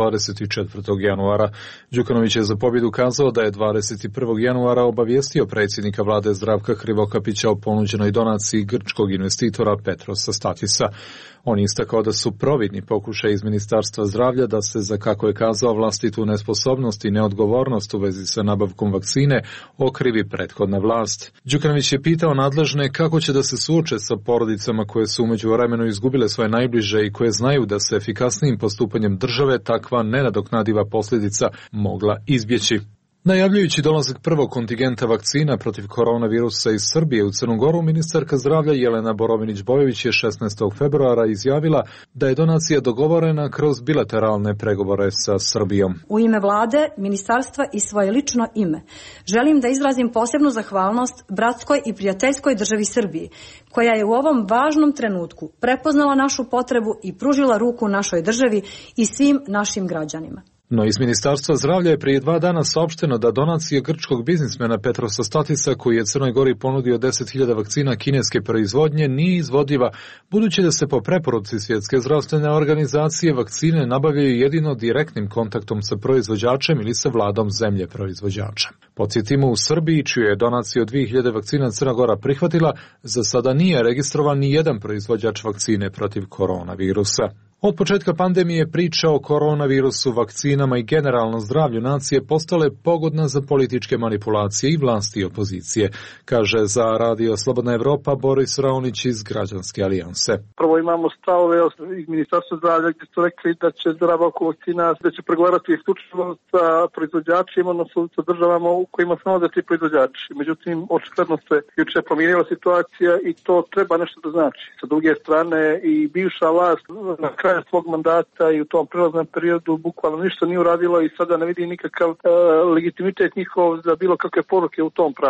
24. januara. Đukanović je za pobjedu kazao da je 21. januara obavijestio predsjednika vlade Zdravka Krivokapića o ponuđenoj donaciji grčkog investitora Petrosa Statisa. On istakao da su providni pokušaj iz Ministarstva zdravlja da se za, kako je kazao, vlastitu nesposobnost i neodgovornost u vezi sa nabavkom vakcine okrivi prethodna vlast. Đukanović je pitao nadležne kako će da se suoče sa porodicama koje su umeđu vremenu izgubile svoje najbliže i koje znaju da se efikasnijim postupanjem države takva nenadoknadiva posljedica mogla izbjeći. Najavljujući dolazak prvog kontingenta vakcina protiv koronavirusa iz Srbije u Crnu Goru, ministarka zdravlja Jelena Borovinić-Bojović je 16. februara izjavila da je donacija dogovorena kroz bilateralne pregovore sa Srbijom. U ime vlade, ministarstva i svoje lično ime želim da izrazim posebnu zahvalnost bratskoj i prijateljskoj državi Srbiji, koja je u ovom važnom trenutku prepoznala našu potrebu i pružila ruku našoj državi i svim našim građanima. No iz Ministarstva zdravlja je prije 2 dana saopšteno da donacija grčkog biznismena Petrosa Statisa, koji je Crnoj Gori ponudio 10.000 vakcina kineske proizvodnje, nije izvodiva, budući da se po preporuci Svjetske zdravstvene organizacije vakcine nabavljaju jedino direktnim kontaktom sa proizvođačem ili sa vladom zemlje proizvođača. Podsjetimo, u Srbiji, čiju je donaciju 2.000 vakcina Crna Gora prihvatila, za sada nije registrovan ni jedan proizvođač vakcine protiv koronavirusa. Od početka pandemije priča o koronavirusu, vakcinama i generalno zdravlju nacije postale pogodna za političke manipulacije i vlasti i opozicije, kaže za Radio Slobodna Evropa Boris Raonić iz Građanske alijanse. Prvo imamo stavove iz Ministarstva zdravlja gdje su rekli da će zdrava oko vakcina, da će pregovarati isključivo sa proizvođačima, odnosno sa državama u kojima su nalaze ti proizvođači. Međutim, očigledno se juče promijenila situacija i to treba nešto da znači. Sa druge strane i bivša vlast na kraju svog mandata i u tom prelaznom periodu bukvalno ništa nije uradilo i sada ne vidi nikakav legitimitet njihov za bilo kakve poruke u tom pravcu.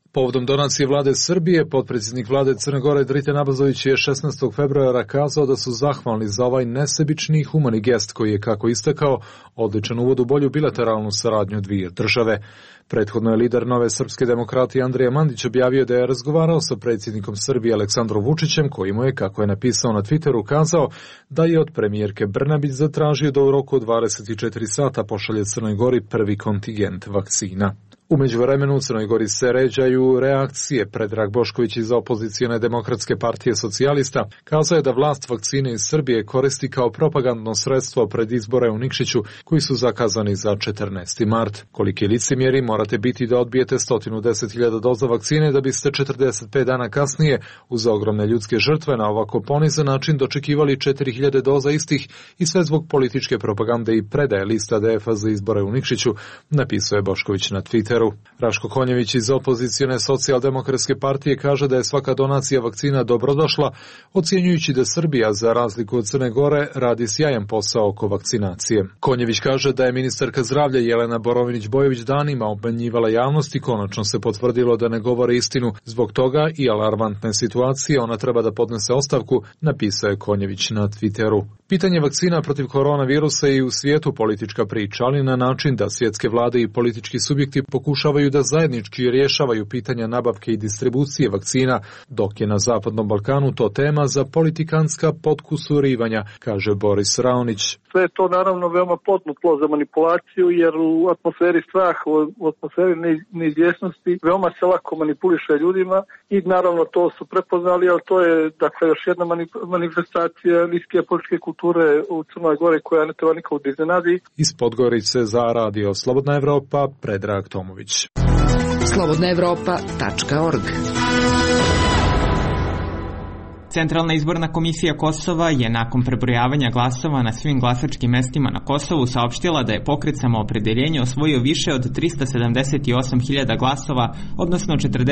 Povodom donacije vlade Srbije, potpredsjednik vlade Crne Gore Driten Abazović je 16. februara kazao da su zahvalni za ovaj nesebični i humani gest koji je, kako istakao, odličan uvod u bolju bilateralnu saradnju dvije države. Prethodno je lider Nove srpske demokratije Andrija Mandić objavio da je razgovarao sa predsjednikom Srbije Aleksandrom Vučićem, koji mu je, kako je napisao na Twitteru, kazao da je od premijerke Brnabić zatražio da u roku od 24 sata pošalje Crnoj Gori prvi kontingent vakcina. U međuvremenu u Crnoj Gori se ređaju reakcije. Predrag Bošković iz opozicione Demokratske partije socijalista kazao je da vlast vakcine iz Srbije koristi kao propagandno sredstvo pred izbore u Nikšiću koji su zakazani za 14. mart. Koliki licemjeri morate biti da odbijete 110.000 doza vakcine da biste 45 dana kasnije uz ogromne ljudske žrtve na ovako ponizan način dočekivali 4.000 doza istih i sve zbog političke propagande i predaje lista DF-a za izbore u Nikšiću, napisao je Bošković na Twitteru. Raško Konjević iz opozicione socijaldemokratske partije kaže da je svaka donacija vakcina dobrodošla, ocjenjujući da Srbija, za razliku od Crne Gore, radi sjajan posao oko vakcinacije. Konjević kaže da je ministarka zdravlja Jelena Borovinić-Bojović danima obmanjivala javnost i konačno se potvrdilo da ne govore istinu. Zbog toga i alarmantne situacije ona treba da podnese ostavku, napisao je Konjević na Twitteru. Pitanje vakcina protiv koronavirusa je i u svijetu politička priča, ali na način da svjetske vlade i politički subjekti pokušavaju da zajednički rješavaju pitanja nabavke i distribucije vakcina, dok je na Zapadnom Balkanu to tema za politikanska potkusurivanja, kaže Boris Raonić. Sve je to naravno veoma plodno tlo za manipulaciju, jer u atmosferi straha, u atmosferi neizvjesnosti veoma se lako manipuliše ljudima i naravno to su prepoznali, ali to je dakle još jedna manifestacija niske političke kulture u Crnoj Gori koja ne treba nikog da iznenadi. Iz Podgorice za radio Slobodna Evropa, Predrag Tomović. slobodnaevropa.org. Centralna izborna komisija Kosova je nakon prebrojavanja glasova na svim glasačkim mestima na Kosovu saopštila da je pokret Samoopredeljenje osvojio više od 378.000 glasova, odnosno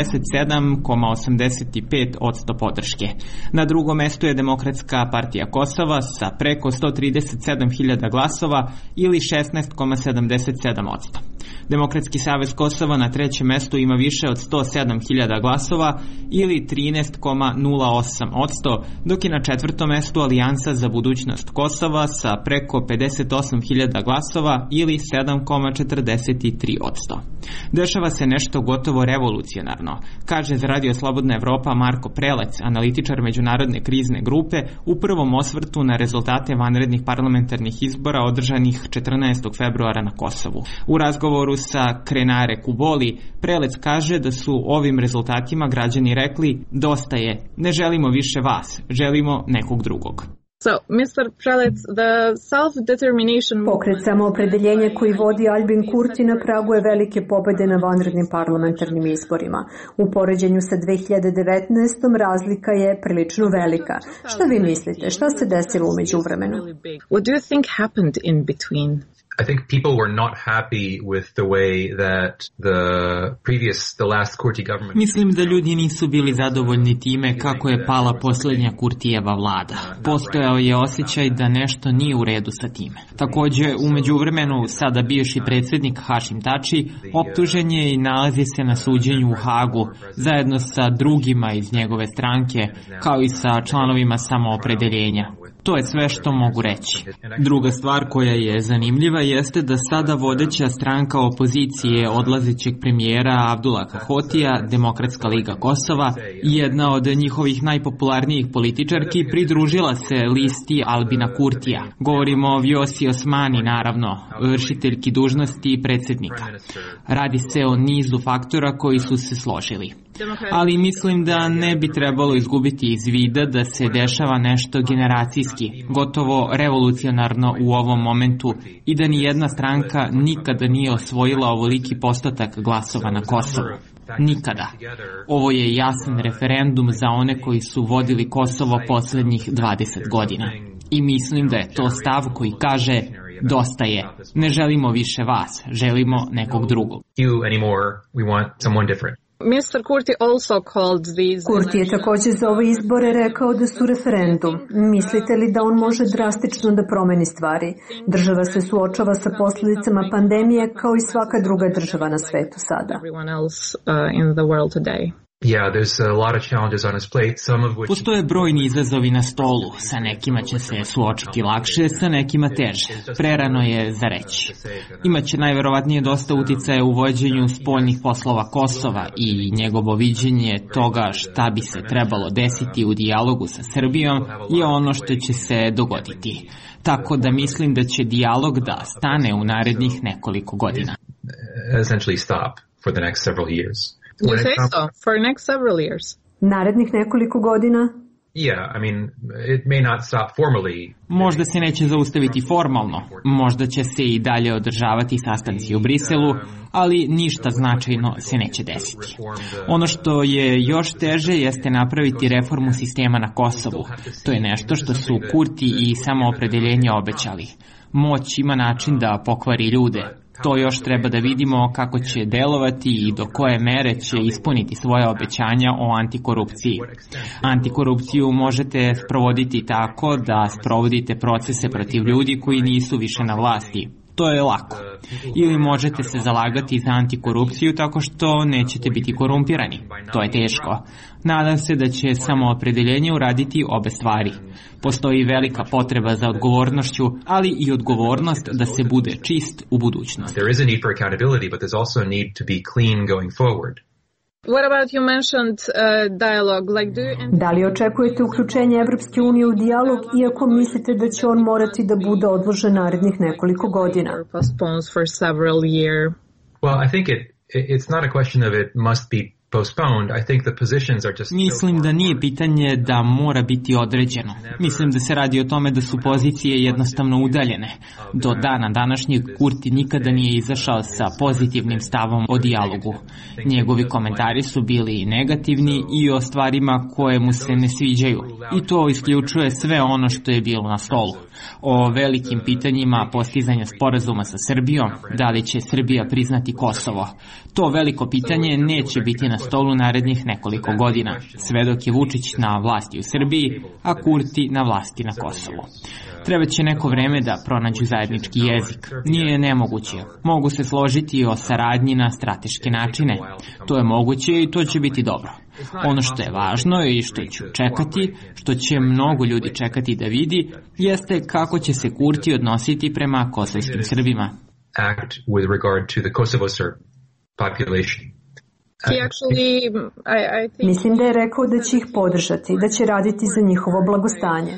47,85% podrške. Na drugom mestu je Demokratska partija Kosova sa preko 137.000 glasova ili 16,77%. Demokratski savez Kosova na trećem mestu ima više od 107.000 glasova ili 13,08%, dok je na četvrtom mestu Alijansa za budućnost Kosova sa preko 58.000 glasova ili 7,43%. Dešava se nešto gotovo revolucionarno, kaže za radio Slobodna Evropa Marko Prelec, analitičar međunarodne krizne grupe, u prvom osvrtu na rezultate vanrednih parlamentarnih izbora održanih 14. februara na Kosovu. U razgovoru sa Krenare Kuboli, Prelec kaže da su ovim rezultatima građani rekli: dosta je, ne želimo više vas, želimo nekog drugog. Pokret Samoopredeljenje koji vodi Albin Kurti na pragu je velike pobede na vanrednim parlamentarnim izborima. U poređenju sa 2019. razlika je prilično velika. Šta vi mislite? Šta se desilo u međuvremenu? I think people were not happy with the way that the last Kurti government. Mislim da ljudi nisu bili zadovoljni time kako je pala posljednja Kurtijeva vlada. Postojao je osjećaj da nešto nije u redu sa time. Također, u međuvremenu, sada bivši predsjednik Hašim Tači optužen je i nalazi se na suđenju u Hagu, zajedno sa drugima iz njegove stranke, kao i sa članovima Samoopredeljenja. To je sve što mogu reći. Druga stvar koja je zanimljiva jeste da sada vodeća stranka opozicije odlazećeg premijera Abdulaka Hotija, Demokratska liga Kosova, jedna od njihovih najpopularnijih političarki, pridružila se listi Albina Kurtija. Govorimo o Vjosi Osmani, naravno, vršiteljki dužnosti predsjednika. Radi se o nizu faktora koji su se složili. Ali mislim da ne bi trebalo izgubiti iz vida da se dešava nešto generacijski, gotovo revolucionarno u ovom momentu i da ni jedna stranka nikada nije osvojila ovoliki postotak glasova na Kosovu. Nikada. Ovo je jasan referendum za one koji su vodili Kosovo posljednjih 20 godina. I mislim da je to stav koji kaže: dosta je, ne želimo više vas, želimo nekog drugog. Kurti je također za ove izbore rekao da su referendum. Mislite li da on može drastično da promeni stvari? Država se suočava sa posljedicama pandemije kao i svaka druga država na svetu sada. Postoje brojni izazovi na stolu, sa nekima će se suočiti lakše, sa nekima teže. Prerano je za reći. Imaće najverovatnije dosta uticaja u vođenju spoljnih poslova Kosova i njegovo viđenje toga šta bi se trebalo desiti u dijalogu sa Srbijom je ono što će se dogoditi. Tako da mislim da će dijalog da stane u narednih nekoliko godina. You say so, for next several years. Narednih nekoliko godina? Možda se neće zaustaviti formalno, možda će se i dalje održavati sastanci u Briselu, ali ništa značajno se neće desiti. Ono što je još teže jeste napraviti reformu sistema na Kosovu. To je nešto što su Kurti i Samoopredeljenje obećali. Moć ima način da pokvari ljude. To još treba da vidimo kako će delovati i do koje mere će ispuniti svoje obećanja o antikorupciji. Antikorupciju možete sprovoditi tako da sprovodite procese protiv ljudi koji nisu više na vlasti. To je lako. Ili možete se zalagati za antikorupciju tako što nećete biti korumpirani. To je teško. Nadam se da će Samoopredeljenje uraditi obe stvari. Postoji velika potreba za odgovornošću, ali i odgovornost da se bude čist u budućnosti. What about you mentioned dialogue? Da li očekujete uključenje Evropske unije u dijalog, iako mislite da će on morati da bude odložen narednih nekoliko godina? Well, I think it's not a question of it must be postponed. I think the positions are just. Mislim da nije pitanje da mora biti određeno. Mislim da se radi o tome da su pozicije jednostavno udaljene. Do dana današnjeg Kurti nikada nije izašao sa pozitivnim stavom o dijalogu. Njegovi komentari su bili negativni i o stvarima koje mu se ne sviđaju. I to isključuje sve ono što je bilo na stolu. O velikim pitanjima postizanja sporazuma sa Srbijom, da li će Srbija priznati Kosovo. To veliko pitanje neće biti na stolu narednih nekoliko godina, sve dok je Vučić na vlasti u Srbiji, a Kurti na vlasti na Kosovu. Treba će neko vreme da pronađu zajednički jezik. Nije nemoguće. Mogu se složiti o saradnji na strateške načine. To je moguće i to će biti dobro. Ono što je važno i što ću čekati, što će mnogo ljudi čekati da vidi, jeste kako će se Kurti odnositi prema kosovskim Srbima. Mislim da je rekao da će ih podržati, da će raditi za njihovo blagostanje.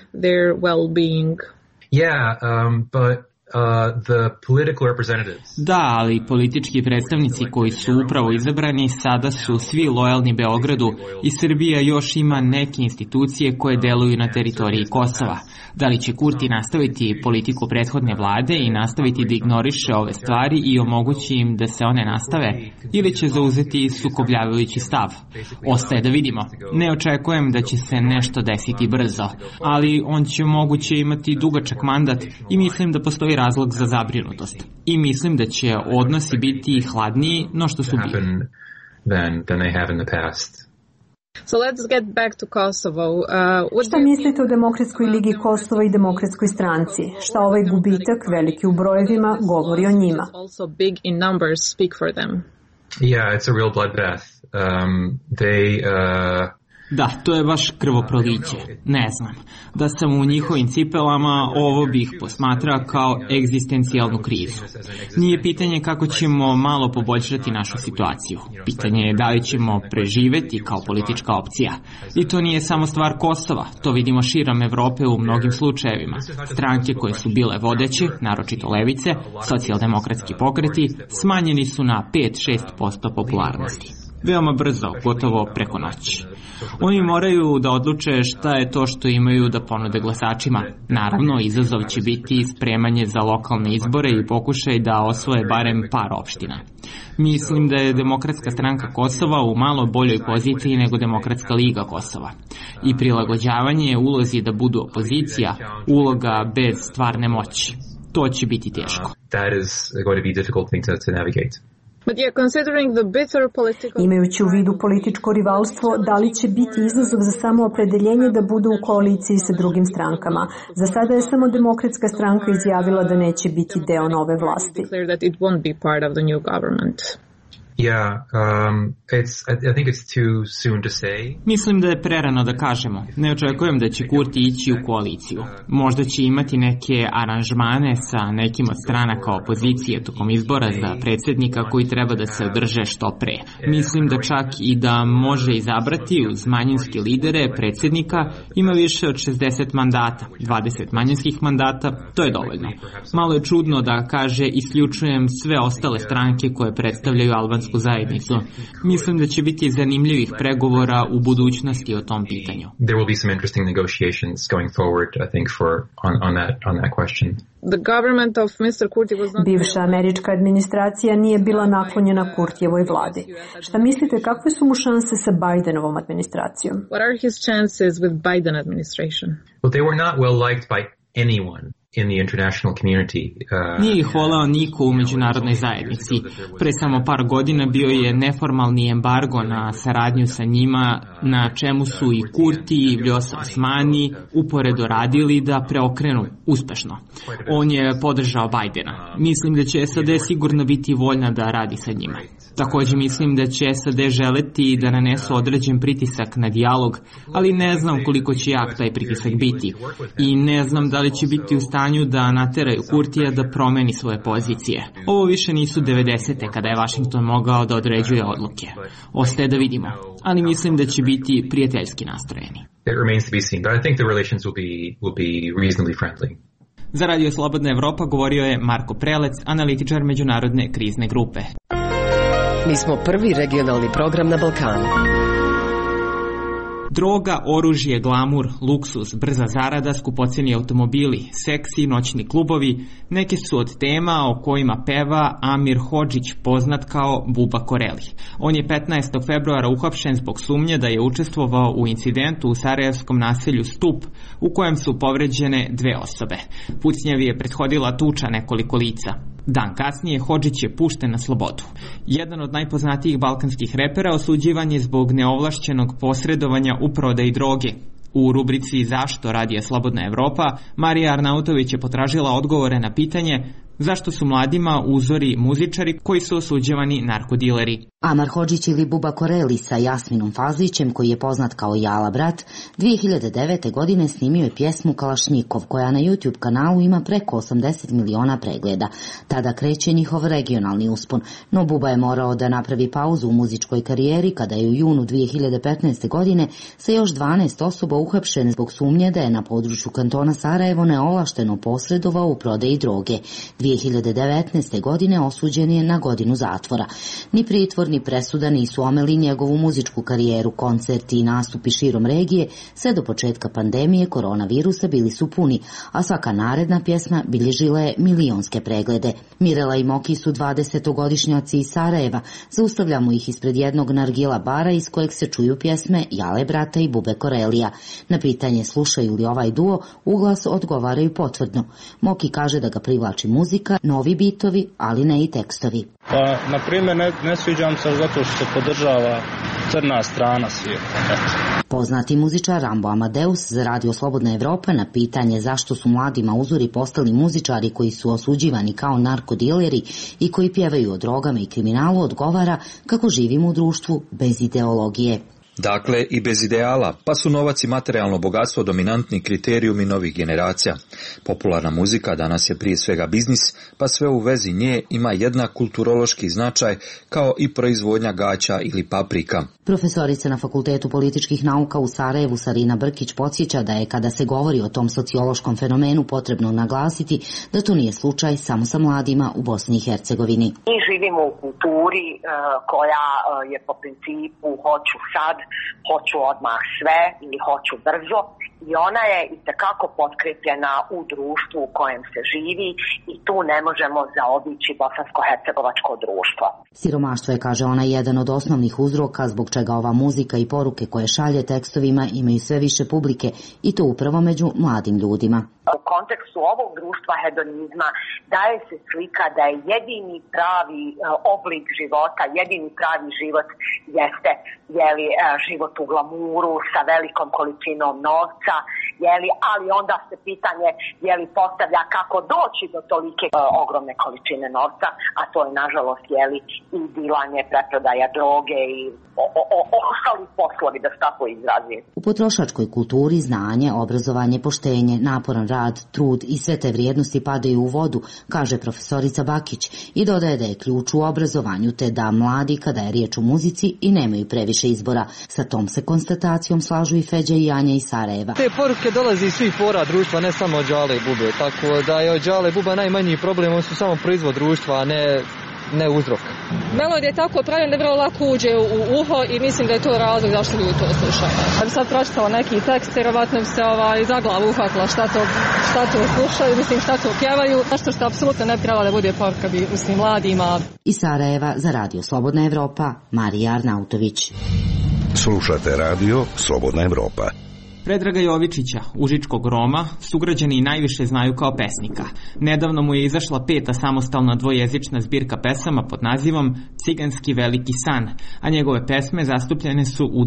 Da, ali politički predstavnici koji su upravo izabrani sada su svi lojalni Beogradu i Srbija još ima neke institucije koje deluju na teritoriji Kosova. Da li će Kurti nastaviti politiku prethodne vlade i nastaviti da ignoriše ove stvari i omogući im da se one nastave, ili će zauzeti sukobljavajući stav? Ostaje da vidimo. Ne očekujem da će se nešto desiti brzo, ali on će moguće imati dugačak mandat i mislim da postoji razlog za zabrinutost. I mislim da će odnosi biti hladniji no što su bili. So let's get back to Kosovo. Šta mislite o Demokratskoj ligi Kosova i Demokratskoj stranci? Šta ovaj gubitak, veliki u brojevima, govori o njima? Yeah, it's a real bloodbath. Da, to je baš krvoproliće. Ne znam. Da sam u njihovim cipelama, ovo bih posmatrao kao egzistencijalnu krizu. Nije pitanje kako ćemo malo poboljšati našu situaciju. Pitanje je da li ćemo preživeti kao politička opcija. I to nije samo stvar Kosova. To vidimo širom Evrope u mnogim slučajevima. Stranke koje su bile vodeće, naročito levice, socijaldemokratski pokreti, smanjeni su na 5-6% popularnosti. Veoma brzo, gotovo preko noći. Oni moraju da odluče šta je to što imaju da ponude glasačima. Naravno, izazov će biti spremanje za lokalne izbore i pokušaj da osvoje barem par opština. Mislim da je Demokratska stranka Kosova u malo boljoj poziciji nego Demokratska liga Kosova. I prilagođavanje ulozi da budu opozicija, uloga bez stvarne moći. To će biti teško. That is going to be a difficult thing to navigate. Imajući u vidu političko rivalstvo, da li će biti izazov za samoopredeljenje da bude u koaliciji sa drugim strankama? Za sada je samo Demokratska stranka izjavila da neće biti deo nove vlasti. I think it's too soon to say. Mislim da je prerano da kažemo. Ne očekujem da će Kurti ići u koaliciju. Možda će imati neke aranžmane sa nekim od stranaka opozicije tokom izbora za predsjednika koji treba da se održe što pre. Mislim da čak i da može izabrati uz manjinske lidere predsjednika ima više od 60 mandata, 20 manjinskih mandata, to je dovoljno. Malo je čudno da kaže isključujem sve ostale stranke koje predstavljaju albansku zajednicu. Mislim da će biti zanimljivih pregovora u budućnosti o tom pitanju. There will be some interesting negotiations going forward, I think, on that question. Bivša američka administracija nije bila naklonjena Kurtijevoj vladi. Šta mislite, kakve su mu šanse sa Bidenovom administracijom? What are his chances with Biden administration? Well, they were not well liked by anyone in the international community. Nije ih voleo niko u međunarodnoj zajednici. Pre samo par godina bio je neformalni embargo na saradnju sa njima, na čemu su i Kurti i Vljosa Osmani uporedo radili da preokrenu uspešno. On je podržao Bidena. Mislim da će SAD sigurno biti voljna da radi sa njima. Također mislim da će SAD želeti da nanesu određen pritisak na dijalog, ali ne znam koliko će jak taj pritisak biti. I ne znam da li će biti u stanju da nateraju Kurtija da promeni svoje pozicije. Ovo više nisu 90. kada je Washington mogao da određuje odluke. Ostaje da vidimo, ali mislim da će biti prijateljski nastrojeni. It remains to be seen, but I think the relations will be reasonably friendly. Za Radio Slobodna Evropa govorio je Marko Prelec, analitičar Međunarodne krizne grupe. Mi smo prvi regionalni program na Balkanu. Droga, oružje, glamur, luksuz, brza zarada, skupocjeni automobili, seksi, noćni klubovi, neke su od tema o kojima peva Amir Hodžić, poznat kao Buba Koreli. On je 15. februara uhapšen zbog sumnje da je učestvovao u incidentu u sarajevskom naselju Stup, u kojem su povređene 2 osobe. Pucnjavi je prethodila tuča nekoliko lica. Dan kasnije Hodžić je pušten na slobodu. Jedan od najpoznatijih balkanskih repera osuđivan je zbog neovlašćenog posredovanja u prodaji droge. U rubrici Zašto radija Slobodna Evropa, Marija Arnautović je potražila odgovore na pitanje zašto su mladima uzori muzičari koji su osuđivani narkodileri. Amar Hodžić ili Buba Koreli sa Jasminom Fazlićem, koji je poznat kao Jala brat, 2009. godine snimio je pjesmu Kalašnjikov, koja na YouTube kanalu ima preko 80 miliona pregleda. Tada kreće njihov regionalni uspon, no Buba je morao da napravi pauzu u muzičkoj karijeri kada je u junu 2015. godine sa još 12 osoba uhapšen zbog sumnje da je na području kantona Sarajevo neovlašteno posredovao u prodaji droge. 2019. godine osuđen je na godinu zatvora. Ni pritvor ni presuda nisu omeli njegovu muzičku karijeru. Koncerti i nastupi širom regije sve do početka pandemije koronavirusa bili su puni, a svaka naredna pjesma bilježila je milionske preglede. Mirela i Moki su 20-godišnjaci iz Sarajeva. Zaustavljamo ih ispred jednog nargila bara iz kojeg se čuju pjesme Jale brata i Bube Korelija. Na pitanje slušaju li ovaj duo, uglas odgovaraju potvrdno. Moki kaže da ga privlači muzika, novi bitovi, ali ne i tekstovi. Pa, na primjer, ne sviđam se zato što se podržava crna strana svijeta. Poznati muzičar Rambo Amadeus za Radio Slobodna Evropa na pitanje zašto su mladima uzori postali muzičari koji su osuđivani kao narkodileri i koji pjevaju o drogama i kriminalu odgovara kako živimo u društvu bez ideologije. Dakle, i bez ideala, pa su novac i materijalno bogatstvo dominantni kriterijumi novih generacija. Popularna muzika danas je prije svega biznis, pa sve u vezi nje ima jednak kulturološki značaj kao i proizvodnja gaća ili paprika. Profesorica na Fakultetu političkih nauka u Sarajevu Sarina Brkić podsjeća da je kada se govori o tom sociološkom fenomenu potrebno naglasiti da to nije slučaj samo sa mladima u Bosni i Hercegovini. Mi živimo u kulturi koja je po principu hoću sad, hoću odmah sve ili hoću brzo i ona je itekako potkrepljena u društvu u kojem se živi i tu ne možemo zaobići bosansko-hercegovačko društvo. Siromaštvo je, kaže ona, jedan od osnovnih uzroka zbog čega ova muzika i poruke koje šalje tekstovima imaju sve više publike i to upravo među mladim ljudima. U kontekstu ovog društva hedonizma daje se slika da je jedini pravi oblik života, jedini pravi život jeste život u glamuru sa velikom količinom novca, ali onda se pitanje postavlja kako doći do tolike ogromne količine novca, a to je nažalost i dilanje, preprodaja droge i ostali poslovi, da se tako izrazim. U potrošačkoj kulturi znanje, obrazovanje, poštenje, naporan rad, trud i sve te vrijednosti padaju u vodu, kaže profesorica Bakić, i dodaje da je ključ u obrazovanju, te da mladi, kada je riječ o muzici, i nemaju previše izbora. Sa tom se konstatacijom slažu i Feđa i Anja iz Sarajeva. Te poruke dolazi iz svih pora društva, ne samo od Đale i Bube, tako da je od Đale i Buba najmanji problem, oni su samo proizvod društva, a ne uzrok. Melodija je tako pravljena da vrlo lako uđe u uho i mislim da je to razlog zašto ljudi to slušaju. Da bi sad pročitala neki tekst, vjerovatno bi se za glavu uhvatila šta to slušaju, šta to pjevaju, nešto što apsolutno ne bi trebalo da bude poruka mladima. Iz Sarajeva za Radio Slobodna Evropa, Marija Arnautović. Slušate Radio Slobodna Evropa. Predraga Jovičića, užičkog Roma, sugrađani najviše znaju kao pesnika. Nedavno mu je izašla 5. samostalna dvojezična zbirka pesama pod nazivom Ciganski veliki san, a njegove pesme zastupljene su u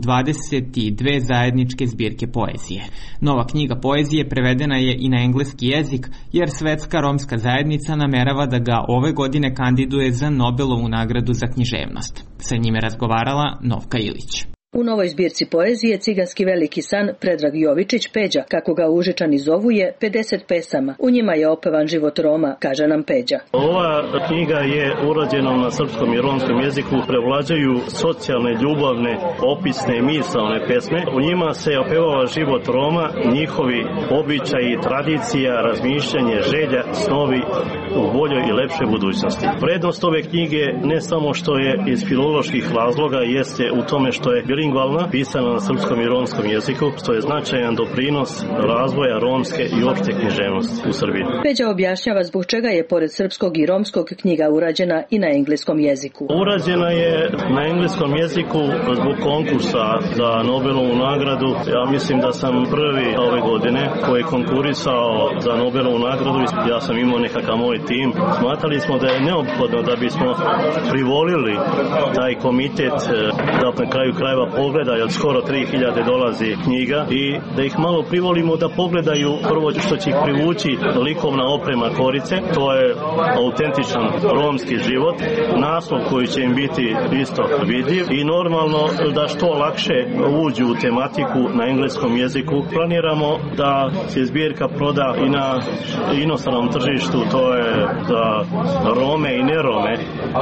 22 zajedničke zbirke poezije. Nova knjiga poezije prevedena je i na engleski jezik, jer Svetska romska zajednica namerava da ga ove godine kandiduje za Nobelovu nagradu za književnost. Sa njime razgovarala Novka Ilić. U novoj zbirci poezije Ciganski veliki san Predrag Jovičić Peđa, kako ga Užičani zovu, je 50 pesama. U njima je opevan život Roma, kaže nam Peđa. Ova knjiga je urađena na srpskom i romskom jeziku, prevlađaju socijalne, ljubavne, opisne i misaone pesme. U njima se opevava život Roma, njihovi običaji, tradicija, razmišljanje, želja, snovi u boljoj i lepšoj budućnosti. Vrednost ove knjige ne samo što je iz filoloških razloga, jeste u tome što je bilingvalna, pisana na srpskom i romskom jeziku, što je značajan doprinos razvoja romske i opšte književnosti u Srbiji. Peđa objašnjava zbog čega je pored srpskog i romskog knjiga urađena i na engleskom jeziku. Urađena je na engleskom jeziku zbog konkursa za Nobelovu nagradu. Ja mislim da sam prvi ove godine koji je konkurisao za Nobelovu nagradu. Ja sam imao nekakav moj tim. Smatrali smo da je neophodno da bismo privolili taj komitet da na kraju krajeva pogleda, jer skoro 3000 dolazi knjiga, i da ih malo privolimo da pogledaju prvo što će ih privući likovna oprema Korice, to je autentičan romski život, naslov koji će im biti isto vidljiv i normalno da što lakše uđu u tematiku na engleskom jeziku. Planiramo da se zbirka proda i na inostranom tržištu, to je za Rome i nerome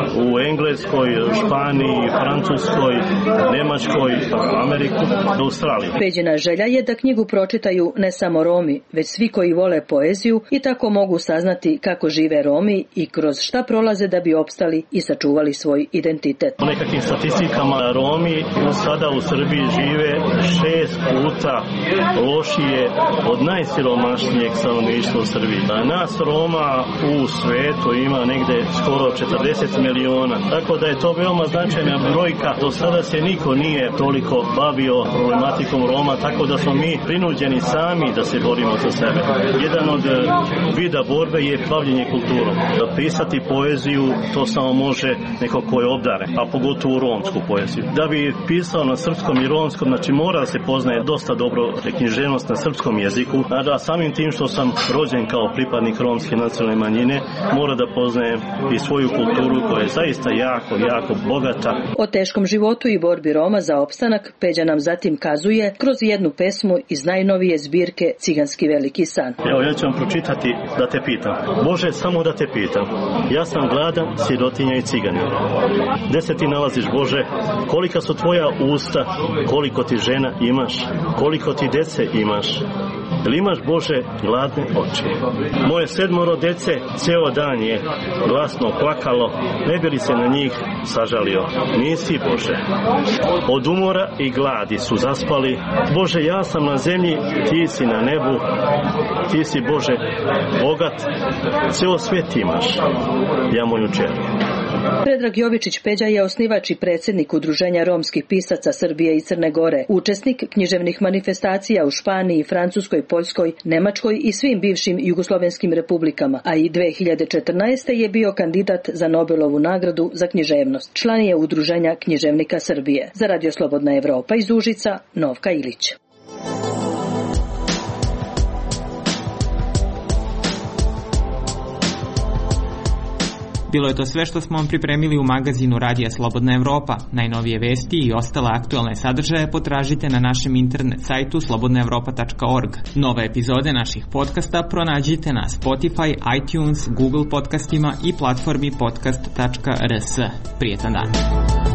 u Engleskoj, Španiji, Francuskoj, Nemačkoj, Ameriku, Australiji. Peđina želja je da knjigu pročitaju ne samo Romi, već svi koji vole poeziju i tako mogu saznati kako žive Romi i kroz šta prolaze da bi opstali i sačuvali svoj identitet. Po nekakvim statistikama Romi sada u Srbiji žive 6 puta lošije od najsiromašnijeg stanovništva u Srbiji. Nas Roma u svetu ima negde skoro 40 miliona. Tako da je to veoma značajna brojka. Do sada se niko nije toliko bavio problematikom Roma, tako da smo mi prinuđeni sami da se borimo za sebe. Jedan od vida borbe je bavljenje kulturom. Da pisati poeziju, to samo može neko ko je obdare, a pogotovo romsku poeziju. Da bi pisao na srpskom i romskom, znači mora se poznaje dosta dobro književnost na srpskom jeziku, a da samim tim što sam rođen kao pripadnik romske nacionalne manjine, mora da poznaje i svoju kulturu koja je zaista jako bogata. O teškom životu i borbi Roma za opstanak Peđa nam zatim kazuje kroz jednu pesmu iz najnovije zbirke Ciganski veliki san. Evo, ja ću vam pročitati da te pitam. Bože, samo da te pitam. Ja sam gladan, sirotinja i ciganin. Gde se ti nalaziš, Bože? Kolika su tvoja usta? Koliko ti žena imaš? Koliko ti dece imaš? Jel imaš Bože gladne oči? Moje 7 dece ceo dan je glasno plakalo, ne bi li se na njih sažalio. Nisi Bože. Od umora i gladi su zaspali. Bože, ja sam na zemlji, ti si na nebu. Ti si Bože bogat, ceo svet imaš. Ja moju čerku. Predrag Jovičić Peđa je osnivač i predsjednik Udruženja romskih pisaca Srbije i Crne Gore, učesnik književnih manifestacija u Španiji, Francuskoj, Poljskoj, Nemačkoj i svim bivšim jugoslovenskim republikama, a i 2014. je bio kandidat za Nobelovu nagradu za književnost. Član je Udruženja književnika Srbije. Za Radio Slobodna Evropa iz Užica, Novka Ilić. Bilo je to sve što smo vam pripremili u magazinu Radija Slobodna Evropa. Najnovije vesti i ostale aktualne sadržaje potražite na našem internet sajtu slobodnaevropa.org. Nove epizode naših podcasta pronađite na Spotify, iTunes, Google podcastima i platformi podcast.rs. Prijetan dan.